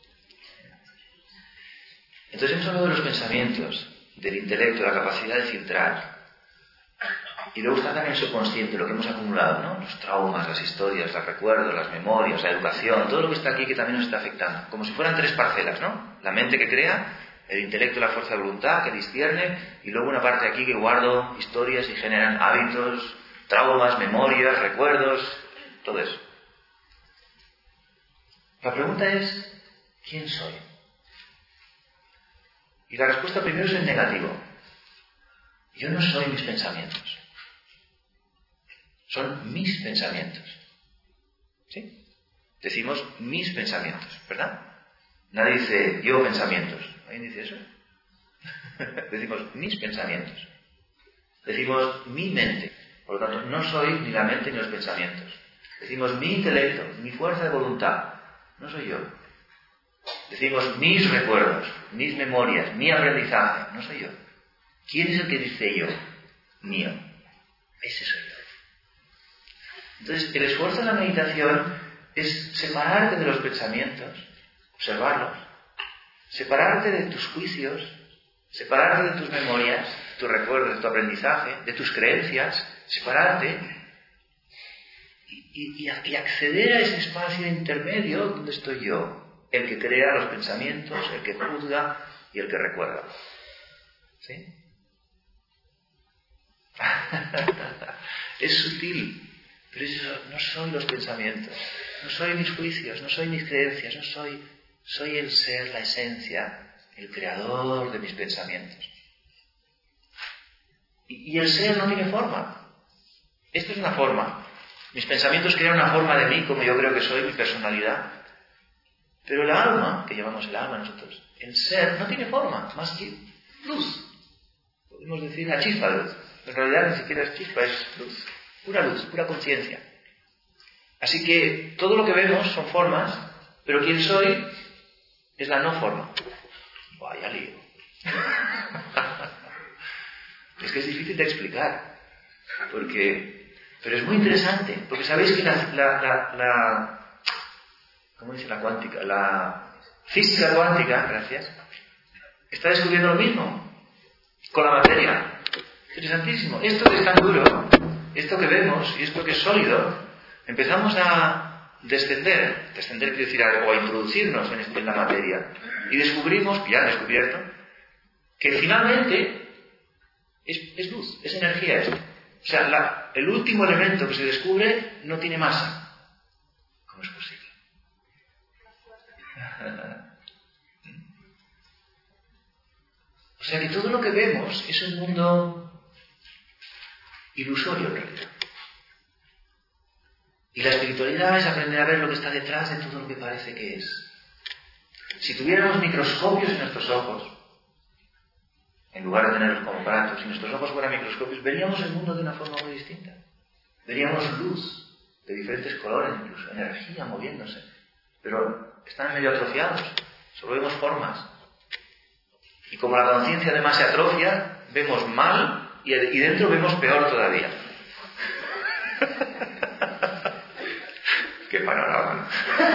Entonces hemos hablado de los pensamientos, del intelecto, de la capacidad de filtrar. Y luego está también el subconsciente, lo que hemos acumulado, ¿no? Los traumas, las historias, los recuerdos, las memorias, la educación, todo lo que está aquí que también nos está afectando. Como si fueran tres parcelas, ¿no? La mente que crea, el intelecto, la fuerza de voluntad que discierne, y luego una parte aquí que guardo historias y generan hábitos, traumas, memorias, recuerdos, todo eso. La pregunta es, ¿quién soy? Y la respuesta primero es en negativo. Yo no soy mis pensamientos. Son mis pensamientos. ¿Sí? Decimos mis pensamientos, ¿verdad? Nadie dice yo pensamientos. ¿Alguien dice eso? Decimos mis pensamientos. Decimos mi mente. Por lo tanto, no soy ni la mente ni los pensamientos. Decimos mi intelecto, mi fuerza de voluntad. No soy yo. Decimos mis recuerdos, mis memorias, mi aprendizaje. No soy yo. ¿Quién es el que dice yo? Mío. Ese soy yo. Entonces, el esfuerzo de la meditación es separarte de los pensamientos, observarlos, separarte de tus juicios, separarte de tus memorias, de tus recuerdos, de tu aprendizaje, de tus creencias, separarte y acceder a ese espacio intermedio donde estoy yo, el que crea los pensamientos, el que juzga y el que recuerda. ¿Sí? Es sutil. Pero eso, no soy los pensamientos, no soy mis juicios, no soy mis creencias, no soy el ser, la esencia, el creador de mis pensamientos. Y el ser no tiene forma. Esto es una forma. Mis pensamientos crean una forma de mí, como yo creo que soy, mi personalidad. Pero el alma, que llamamos el alma nosotros, el ser no tiene forma, más que luz. Podemos decir la chispa de luz. En realidad ni siquiera es chispa, es luz. Pura luz, pura conciencia. Así que todo lo que vemos son formas, pero quien soy es la no forma. Vaya lío. Es que es difícil de explicar. Pero es muy interesante. Porque sabéis que ¿cómo dice la cuántica? La física cuántica, gracias, está descubriendo lo mismo con la materia. Interesantísimo. Esto que es tan duro, esto que vemos y esto que es sólido, empezamos a descender quiere decir, o a introducirnos en la materia, y descubrimos, ya han descubierto, que finalmente es luz, es energía esto. O sea, el último elemento que se descubre no tiene masa. ¿Cómo es posible? O sea que todo lo que vemos es un mundo ilusorio en realidad. Y la espiritualidad es aprender a ver lo que está detrás de todo lo que parece que es. Si tuviéramos microscopios en nuestros ojos, en lugar de tenerlos como aparatos, si nuestros ojos fueran microscopios, veríamos el mundo de una forma muy distinta. Veríamos luz de diferentes colores, incluso energía moviéndose. Pero están medio atrofiados, solo vemos formas. Y como la conciencia además se atrofia, vemos mal y dentro vemos peor todavía. ¡Qué panorama!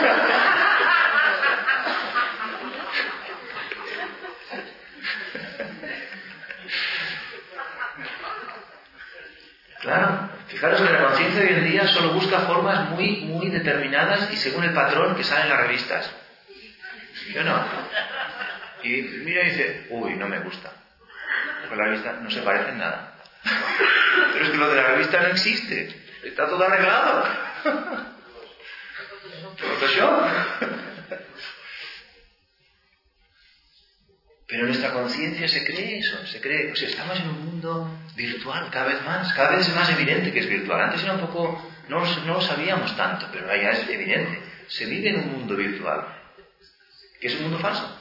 Claro, fijaros que la conciencia de hoy en día solo busca formas muy, muy determinadas y según el patrón que sale en las revistas. ¿Sí o no? Y mira y dice, uy, no me gusta. Porque la revista no se parece en nada. Pero es que lo de la revista no existe. Está todo arreglado. Photoshop. Pero nuestra conciencia se cree eso, se cree, o sea, estamos en un mundo virtual cada vez es más evidente que es virtual. Antes era un poco, no lo sabíamos tanto, pero ahora ya es evidente. Se vive en un mundo virtual, que es un mundo falso.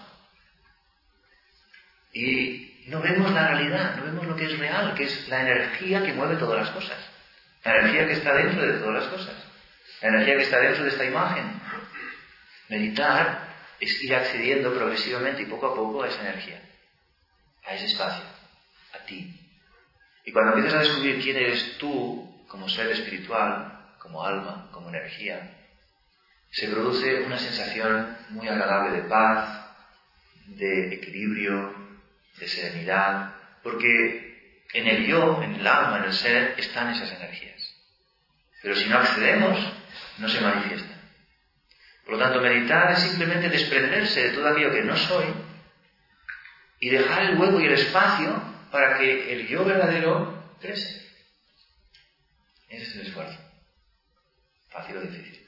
Y no vemos la realidad, no vemos lo que es real, que es la energía que mueve todas las cosas. La energía que está dentro de todas las cosas. La energía que está dentro de esta imagen. Meditar es ir accediendo progresivamente y poco a poco a esa energía, a ese espacio, a ti. Y cuando empiezas a descubrir quién eres tú como ser espiritual, como alma, como energía, se produce una sensación muy agradable de paz, de equilibrio, de serenidad, porque en el yo, en el alma, en el ser, están esas energías. Pero si no accedemos, no se manifiestan. Por lo tanto, meditar es simplemente desprenderse de todo aquello que no soy y dejar el hueco y el espacio para que el yo verdadero crece. Ese es el esfuerzo. Fácil o difícil.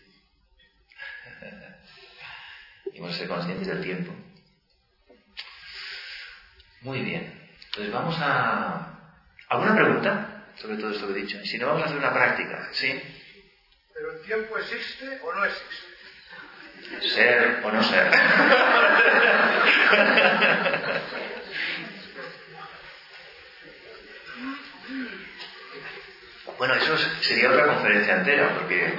Y vamos a ser conscientes del tiempo. Muy bien. Entonces vamos a... ¿Alguna pregunta sobre todo esto que he dicho? Y si no, vamos a hacer una práctica. ¿Sí? ¿Pero el tiempo existe o no existe? Ser o no ser. Bueno, eso sería otra conferencia entera,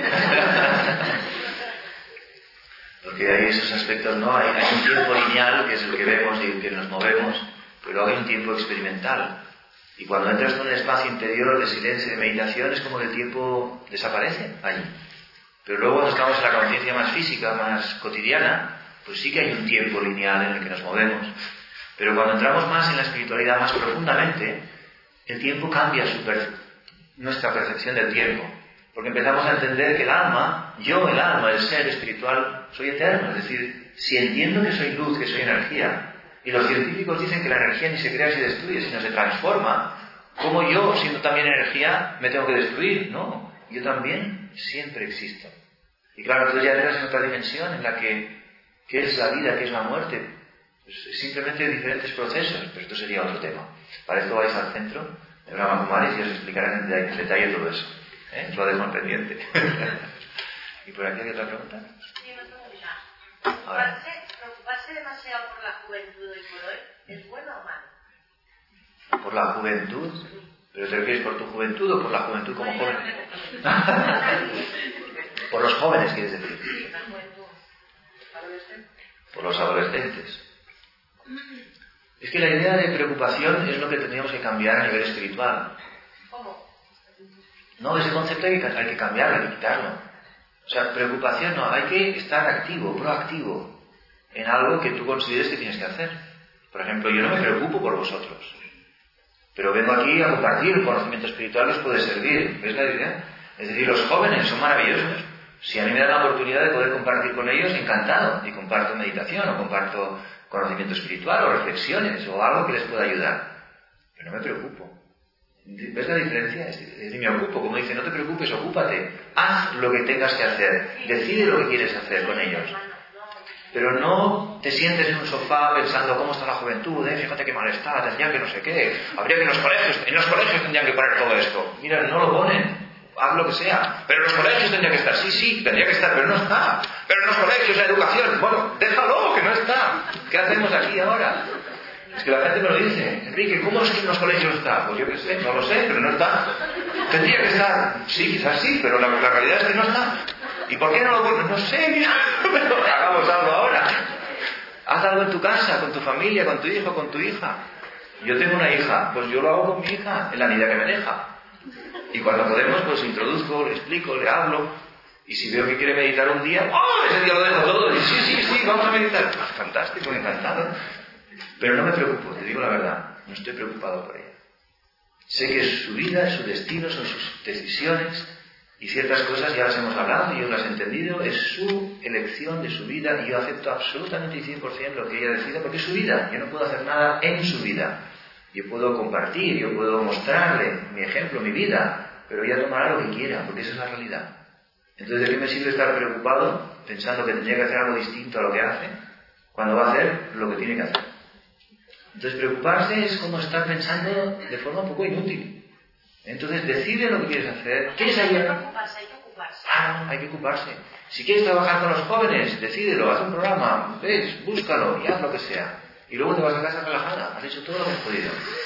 porque hay esos aspectos, ¿no? Hay un tiempo lineal, que es el que vemos y el que nos movemos, pero luego hay un tiempo experimental. Y cuando entras en un espacio interior de silencio y de meditación, es como que el tiempo desaparece allí. Pero luego cuando estamos en la conciencia más física, más cotidiana, pues sí que hay un tiempo lineal en el que nos movemos. Pero cuando entramos más en la espiritualidad más profundamente, el tiempo cambia nuestra percepción del tiempo. Porque empezamos a entender que el alma, el alma, el ser espiritual, soy eterno. Es decir, si entiendo que soy luz, que soy energía, y los científicos dicen que la energía ni se crea ni se destruye, sino se transforma, ¿cómo yo, siendo también energía, me tengo que destruir? No, yo también siempre existo. Y claro, entonces ya entras en otra dimensión en la que ¿qué es la vida? ¿Qué es la muerte? Pues simplemente diferentes procesos, pero esto sería otro tema. Para esto vais al centro de Brahma Kumaris y os explicarán en detalle todo eso. Os lo dejo en pendiente. ¿Y por aquí hay otra pregunta? Sí, una pregunta. ¿Preocuparse demasiado por la juventud hoy por hoy es bueno o malo? ¿Por la juventud? ¿Pero te refieres por tu juventud o por la juventud como joven? Por los jóvenes, quieres decir. La juventud. Por los adolescentes. Es que la idea de preocupación es lo que tendríamos que cambiar a nivel espiritual. ¿Cómo? No, ese concepto hay que cambiarlo, hay que quitarlo. O sea, preocupación no, hay que estar activo, proactivo en algo que tú consideres que tienes que hacer. Por ejemplo, yo no me preocupo por vosotros. Pero vengo aquí a compartir un conocimiento espiritual que os puede servir. ¿Ves la idea? Es decir, los jóvenes son maravillosos. Si a mí me dan la oportunidad de poder compartir con ellos, encantado. Y comparto meditación, o comparto conocimiento espiritual, o reflexiones, o algo que les pueda ayudar. Pero no me preocupo. ¿Ves la diferencia? Es decir, me ocupo. Como dice, no te preocupes, ocúpate. Haz lo que tengas que hacer. Decide lo que quieres hacer con ellos. Pero no te sientes en un sofá pensando cómo está la juventud, fíjate qué mal está, tendrían que no sé qué, habría que en los colegios tendrían que poner todo esto. Mira, no lo ponen, haz lo que sea. Pero en los colegios tendría que estar, sí, tendría que estar, pero no está. Pero en los colegios, la educación, bueno, déjalo, que no está. ¿Qué hacemos aquí ahora? Es que la gente me lo dice, Enrique, ¿cómo es que en los colegios está? Pues yo qué sé, no lo sé, pero no está. Tendría que estar, sí, quizás sí, pero la realidad es que no está. ¿Y por qué no lo pones? No sé, mira, pero hagamos algo ahora. Haz algo en tu casa, con tu familia, con tu hijo, con tu hija. Yo tengo una hija, pues yo lo hago con mi hija, en la medida que me deja. Y cuando podemos, pues introduzco, le explico, le hablo. Y si veo que quiere meditar un día, ¡oh! Ese día lo dejo todo. Y sí, vamos a meditar. Fantástico, encantado. Pero no me preocupo, te digo la verdad. No estoy preocupado por ella. Sé que es su vida, es su destino, son sus decisiones. Y ciertas cosas ya las hemos hablado y yo las he entendido. Es su elección de su vida y yo acepto absolutamente y 100% lo que ella decida porque es su vida. Yo no puedo hacer nada en su vida. Yo puedo compartir, yo puedo mostrarle mi ejemplo, mi vida, pero ella tomará lo que quiera porque esa es la realidad. Entonces, ¿de qué me sirve estar preocupado pensando que tendría que hacer algo distinto a lo que hace cuando va a hacer lo que tiene que hacer? Entonces, preocuparse es como estar pensando de forma un poco inútil. Entonces, decide lo que quieres hacer. ¿Quieres ayudar? Hay que ocuparse. Ah, hay que ocuparse. Si quieres trabajar con los jóvenes, decídelo, haz un programa, ves, búscalo y haz lo que sea. Y luego te vas a casa relajada. Has hecho todo lo que has podido.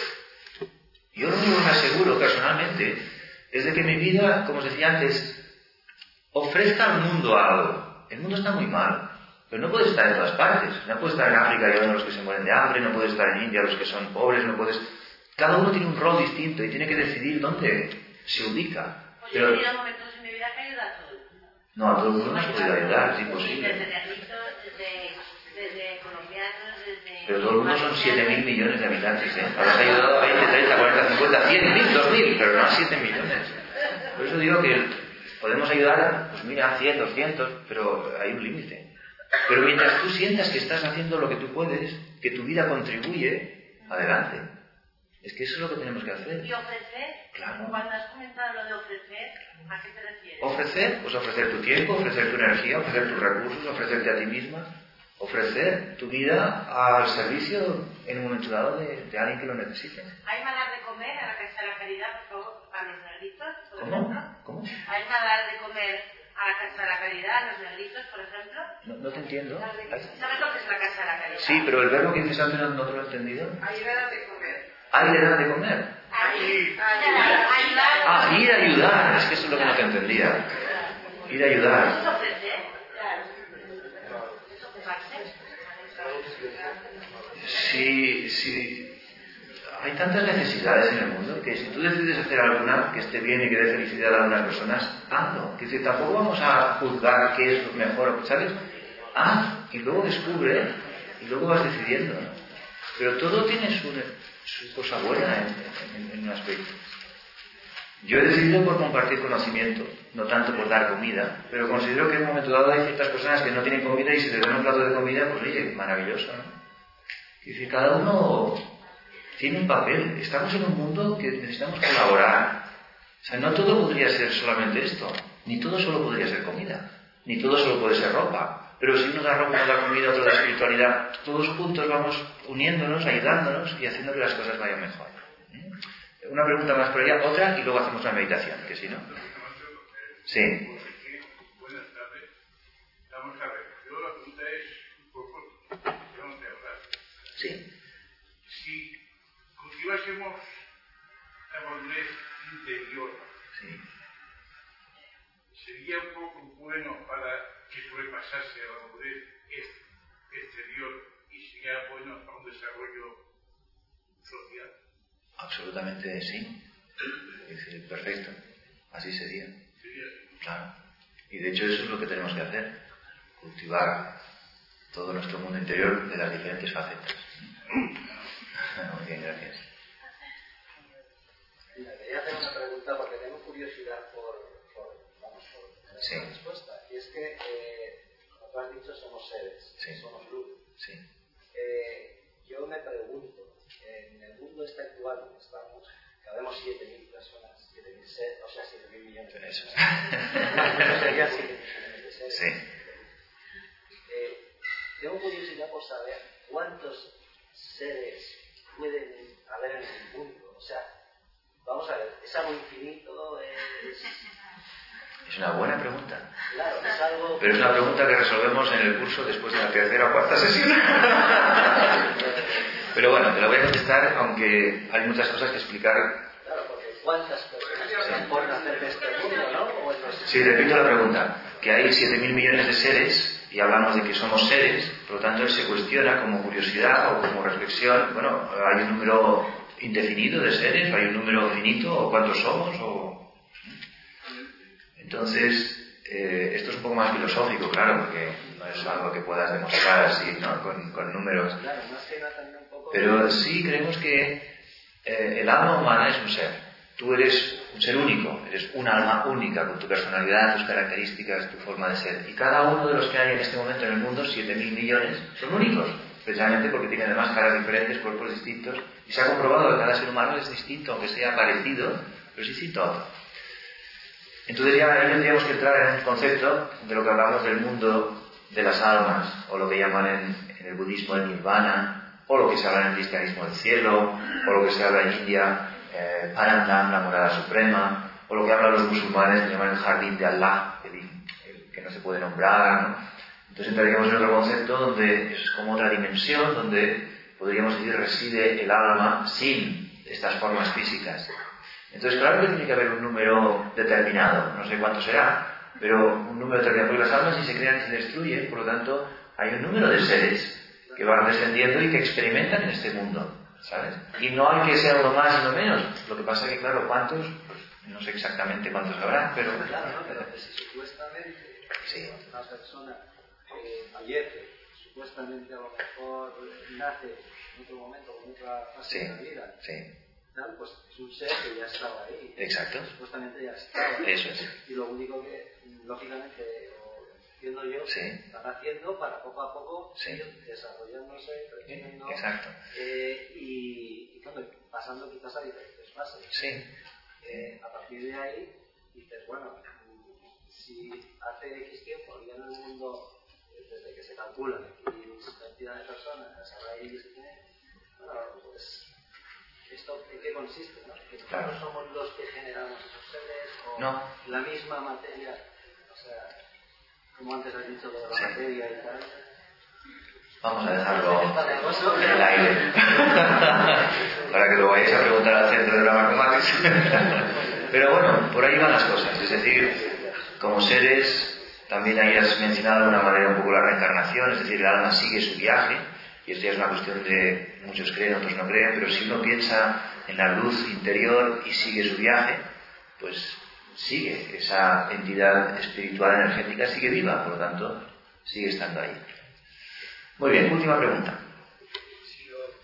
Yo lo único que me aseguro personalmente es de que mi vida, como os decía antes, ofrezca al mundo algo. El mundo está muy mal. Pero no puedes estar en todas partes. No puedes estar en África ayudando a los que se mueren de hambre, no puedes estar en India a los que son pobres, no puedes... Cada uno tiene un rol distinto y tiene que decidir dónde se ubica. Pues yo he tenido momentos en mi vida que ayuda a todo el mundo. No, a todo el mundo no se puede ayudar, es imposible. Desde negritos, desde colombianos, desde... Pero todo el mundo son 7.000 millones de habitantes, ¿eh? Habrás ayudado a 20, 30, 40, 50, 100.000, 2.000, pero no a 7 millones. Por eso digo que podemos ayudar, pues mira, a 100, 200, pero hay un límite. Pero mientras tú sientas que estás haciendo lo que tú puedes, que tu vida contribuye, adelante. Es que eso es lo que tenemos que hacer. ¿Y ofrecer? Claro. Cuando has comentado lo de ofrecer, ¿a qué te refieres? Ofrecer, pues ofrecer tu tiempo, ofrecer tu energía, ofrecer tus recursos, ofrecerte a ti misma, ofrecer tu vida al servicio en un momento dado de alguien que lo necesite. ¿Hay más dar de comer a la Casa de la Caridad, por favor, a los negritos, por ¿Cómo? ejemplo? ¿Cómo? ¿Hay más dar de comer a la Casa de la Caridad, a los negritos, por ejemplo? No te entiendo. ¿Sabes lo que es la Casa de la Caridad? Sí, pero el verbo que dices antes no te lo he entendido. Hay dar de comer. ¿Hay de dar de comer? Ah, ir a ayudar. Es que eso es lo que no te entendía. Ir a ayudar. ¿Es ofrecer? ¿Es ocuparse? Sí. Hay tantas necesidades en el mundo que si tú decides hacer alguna que esté bien y que dé felicidad a algunas personas, hazlo. Que tampoco vamos a juzgar qué es lo mejor, ¿sabes? Haz y luego descubre y luego vas decidiendo, ¿no? Pero todo tiene su cosa buena en un aspecto. Yo he decidido por compartir conocimiento, no tanto por dar comida, pero considero que en un momento dado hay ciertas personas que no tienen comida y si les dan un plato de comida, pues oye, maravilloso, ¿no? Y si cada uno tiene un papel, estamos en un mundo que necesitamos colaborar. O sea, no todo podría ser solamente esto, ni todo solo podría ser comida, ni todo solo puede ser ropa. Pero si uno da ropa, uno da comida, otro da espiritualidad, todos juntos vamos uniéndonos, ayudándonos y haciendo que las cosas vayan mejor. Una pregunta más por allá, otra y luego hacemos una meditación, que si no. Sí. Buenas tardes. Vamos a ver. Yo la pregunta es un poco, vamos a hablar. Sí. Si cultivásemos la madurez interior, Sí. sería un poco bueno para que sobrepasase a la madurez exterior y sería bueno para un desarrollo social. Absolutamente sí. Es perfecto. Así sería. Claro. Y de hecho eso es lo que tenemos que hacer. Cultivar todo nuestro mundo interior de las diferentes facetas. Muy bien, gracias. Sí. Respuesta. Y es que, como tú has dicho, somos seres, Sí. somos luz. Sí. Yo me pregunto, en el mundo este actual donde estamos, cabemos 7.000 personas, 7.000 seres, o sea, 7.000 millones de Eso. personas. Serían 7.000 millones de seres. Sí. Tengo curiosidad por saber cuántos seres pueden haber en el mundo. O sea, vamos a ver, ¿es algo infinito? Es una buena pregunta. Claro, es algo... Pero es una pregunta que resolvemos en el curso después de la tercera o cuarta sesión. Pero bueno, te la voy a contestar, aunque hay muchas cosas que explicar. Claro, porque ¿cuántas personas por hacer de este mundo, no? Sí, repito la pregunta. Que hay 7.000 millones de seres, y hablamos de que somos seres, por lo tanto él se cuestiona como curiosidad o como reflexión, bueno, ¿hay un número indefinido de seres? ¿Hay un número finito? ¿O cuántos somos? Entonces, esto es un poco más filosófico, claro, porque no es algo que puedas demostrar así, ¿no? Con números. Claro, más que nada también un poco... Pero sí creemos que el alma humana es un ser. Tú eres un ser único, eres un alma única, con tu personalidad, tus características, tu forma de ser. Y cada uno de los que hay en este momento en el mundo, 7.000 millones, son únicos, precisamente porque tienen además caras diferentes, cuerpos distintos, y se ha comprobado que cada ser humano es distinto, aunque sea parecido, pero es distinto a otro. Entonces ya ahí tendríamos que entrar en un concepto de lo que hablamos del mundo de las almas, o lo que llaman en el budismo el nirvana, o lo que se habla en el cristianismo el cielo, o lo que se habla en India Parandam, la morada suprema, o lo que hablan los musulmanes que llaman el jardín de Allah, el que no se puede nombrar, ¿no? Entonces entraríamos en otro concepto donde es como otra dimensión, donde podríamos decir reside el alma sin estas formas físicas. Entonces claro que tiene que haber un número determinado, no sé cuánto será, pero un número determinado, porque las almas ni se crean ni se destruyen, por lo tanto hay un número de seres que van descendiendo y que experimentan en este mundo, ¿sabes? Y no hay que ser uno más y uno menos. Lo que pasa es que, claro, ¿cuántos? Pues no sé exactamente cuántos habrá, pero... Claro, ¿no? Pero que si supuestamente una persona fallece, supuestamente a lo mejor nace en otro momento, en otra fase de la vida, tal, pues es un ser que ya estaba ahí. Exacto. Supuestamente ya estaba. Eso es. Y lo único que, lógicamente, entiendo yo, están haciendo para poco a poco ir desarrollándose, creciendo. Exacto. Y claro, pasando quizás a diferentes fases. Sí. A partir de ahí, dices, bueno, si hace X tiempo había en el mundo, desde que se calcula X cantidad de personas, ahora hay X, bueno, pues, ¿esto en qué consiste? ¿No? ¿Que nosotros somos los que generamos esos seres? ¿O la misma materia? O sea, como antes has dicho, lo de la materia y tal. Vamos a dejarlo en el aire. Para que lo vayáis a preguntar al centro de Brahma Kumaris. Pero bueno, por ahí van las cosas. Es decir, como seres, también ahí has mencionado de una manera un poco la reencarnación, es decir, el alma sigue su viaje, y esto ya es una cuestión de muchos creen, otros no creen, pero si uno piensa en la luz interior y sigue su viaje, pues sigue, esa entidad espiritual energética sigue viva, por lo tanto, sigue estando ahí. Muy bien, última pregunta. Si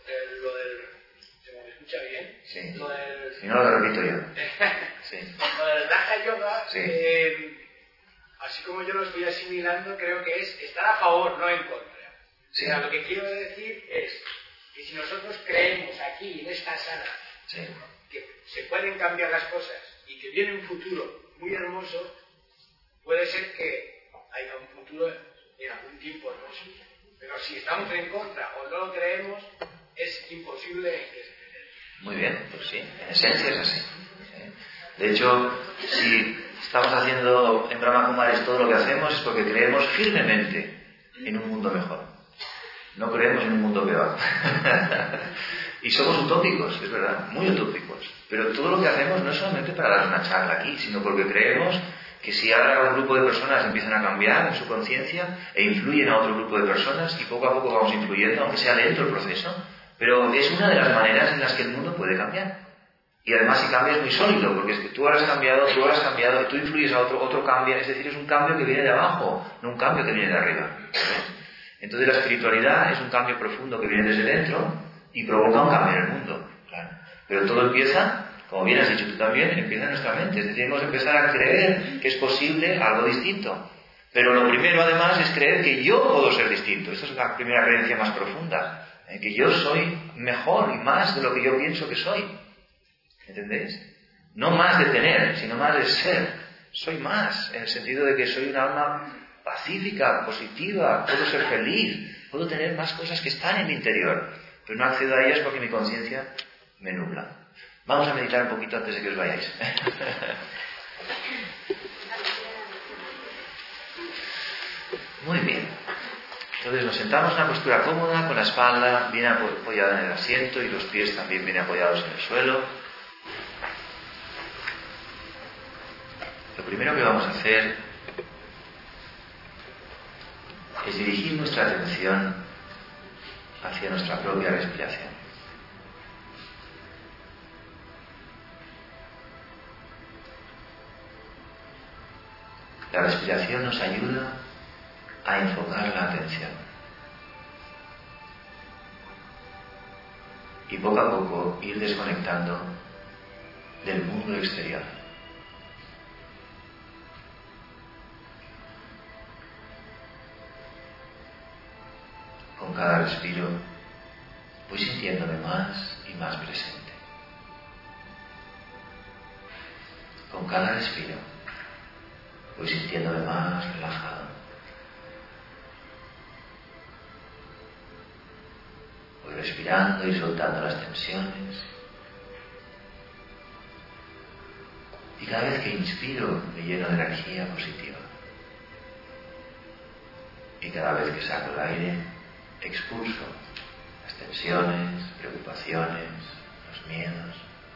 ¿se me escucha bien? Sí. Lo del... Si no, lo repito yo. Sí. Lo del Raja Yoga, sí. así como yo lo estoy asimilando, creo que es estar a favor, no en contra. Sí. O sea, lo que quiero decir es que si nosotros creemos aquí, en esta sala, que se pueden cambiar las cosas y que viene un futuro muy hermoso, puede ser que haya un futuro en algún tiempo hermoso. Pero si estamos en contra o no lo creemos, es imposible que se dé. Muy bien, pues sí, en esencia es así. De hecho, si estamos haciendo en Brahma Kumaris todo lo que hacemos es porque creemos firmemente en un mundo mejor. No creemos en un mundo peor. Y somos utópicos, es verdad, muy utópicos. Pero todo lo que hacemos no es solamente para dar una charla aquí, sino porque creemos que si ahora un grupo de personas empiezan a cambiar en su conciencia e influyen a otro grupo de personas y poco a poco vamos influyendo, aunque sea lento el proceso, pero es una de las maneras en las que el mundo puede cambiar. Y además si cambia es muy sólido, porque es que tú ahora has cambiado, y tú influyes a otro cambia, es decir, es un cambio que viene de abajo, no un cambio que viene de arriba. ¿Sabes? Entonces la espiritualidad es un cambio profundo que viene desde dentro y provoca un cambio en el mundo. Claro. Pero todo empieza como bien has dicho tú también, empieza en nuestra mente. Es decir, hemos empezar a creer que es posible algo distinto. Pero lo primero, además, es creer que yo puedo ser distinto. Esta es la primera creencia más profunda. Que yo soy mejor y más de lo que yo pienso que soy. ¿Entendéis? No más de tener, sino más de ser. Soy más, en el sentido de que soy un alma pacífica, positiva, puedo ser feliz, puedo tener más cosas que están en mi interior. Pero no accedo a ellas porque mi conciencia me nubla. Vamos a meditar un poquito antes de que os vayáis. Muy bien. Entonces nos sentamos en una postura cómoda, con la espalda bien apoyada en el asiento y los pies también bien apoyados en el suelo. Lo primero que vamos a hacer es dirigir nuestra atención hacia nuestra propia respiración. La respiración nos ayuda a enfocar la atención. Y poco a poco ir desconectando del mundo exterior. Con cada respiro voy sintiéndome más y más presente. Con cada respiro voy sintiéndome más relajado. Voy respirando y soltando las tensiones. Y cada vez que inspiro me lleno de energía positiva. Y cada vez que saco el aire, expulso las tensiones, preocupaciones, los miedos.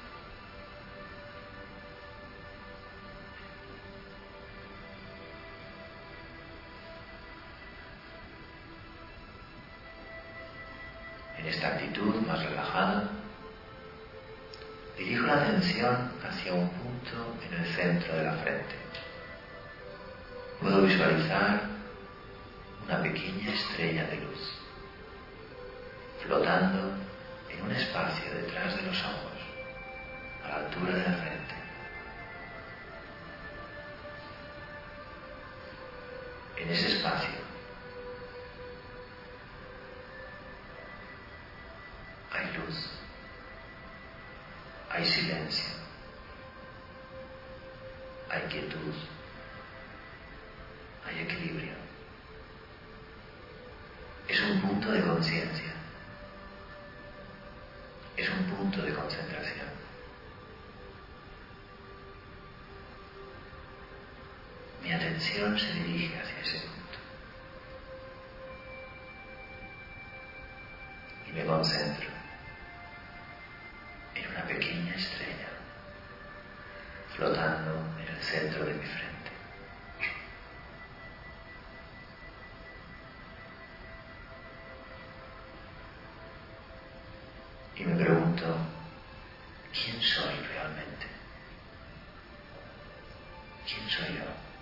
En esta actitud más relajada, dirijo la atención hacia un punto en el centro de la frente. Puedo visualizar una pequeña estrella de luz flotando en un espacio detrás de los ojos, a la altura de la frente. En ese espacio hay luz, hay silencio, hay quietud, hay equilibrio. Es un punto de conciencia, es un punto de concentración. Mi atención se dirige hacia ese punto y me concentro en una pequeña estrella flotando en el centro de mi frente. Y me pregunto, ¿quién soy realmente? ¿Quién soy yo?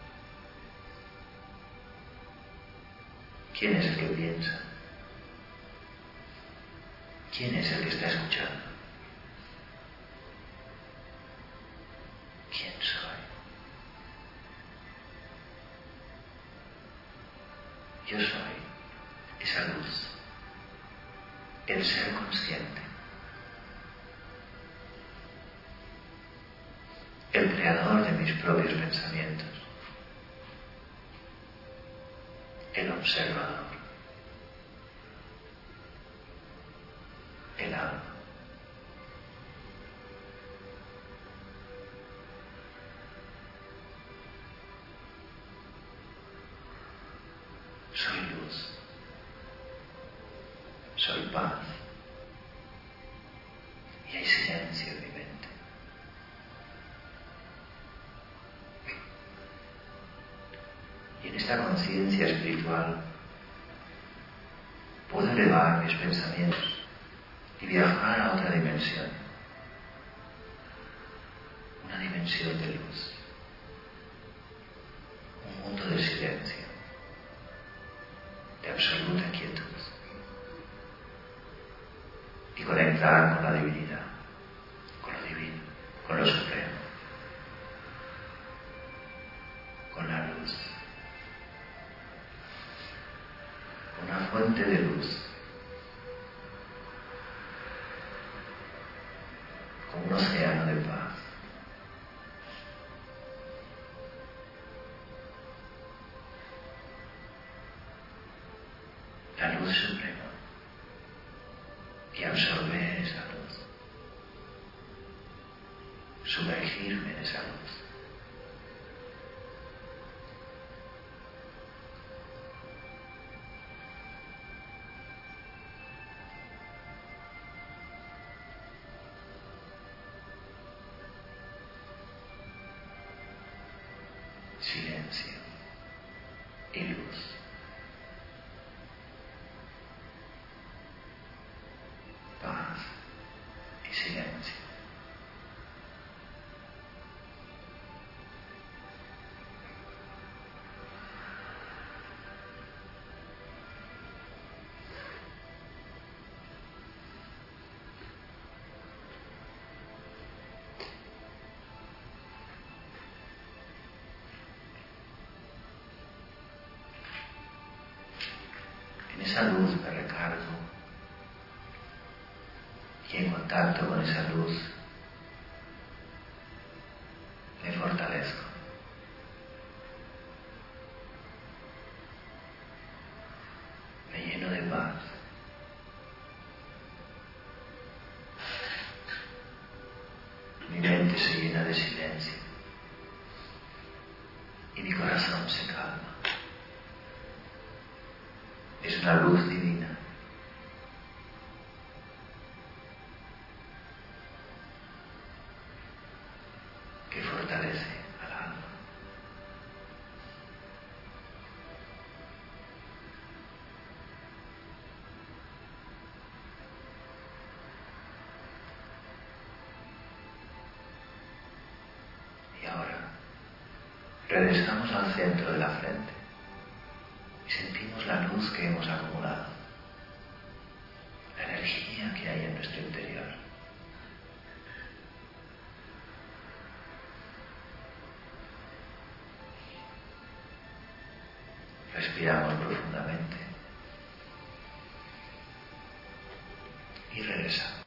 ¿Quién es el que piensa? ¿Quién es el que está escuchando? ¿Quién soy? Yo soy esa luz, el ser consciente, el creador de mis propios pensamientos, el observador, el alma. Soy luz, soy paz, y hay silencio en mi mente. Y en esta conciencia espiritual puedo elevar mis pensamientos y viajar a otra dimensión, una dimensión de luz, un mundo de silencio, de absoluta quietud, y conectar con la divinidad, con lo divino, con lo supremo, con la luz, una fuente de luz, como un océano de paz. La luz suprema, y absorber esa luz, sumergirme en esa luz. Silencio y luz. Paz y silencio. En esa luz me recargo y en contacto con esa luz me fortalezco. Me lleno de paz. Mi mente se llena de silencio y mi corazón se calma. Es una luz divina. Que fortalece al alma. Y ahora regresamos al centro de la frente y sentimos la luz que hemos acumulado, la energía que hay en nuestro interior. Respiramos profundamente y regresamos.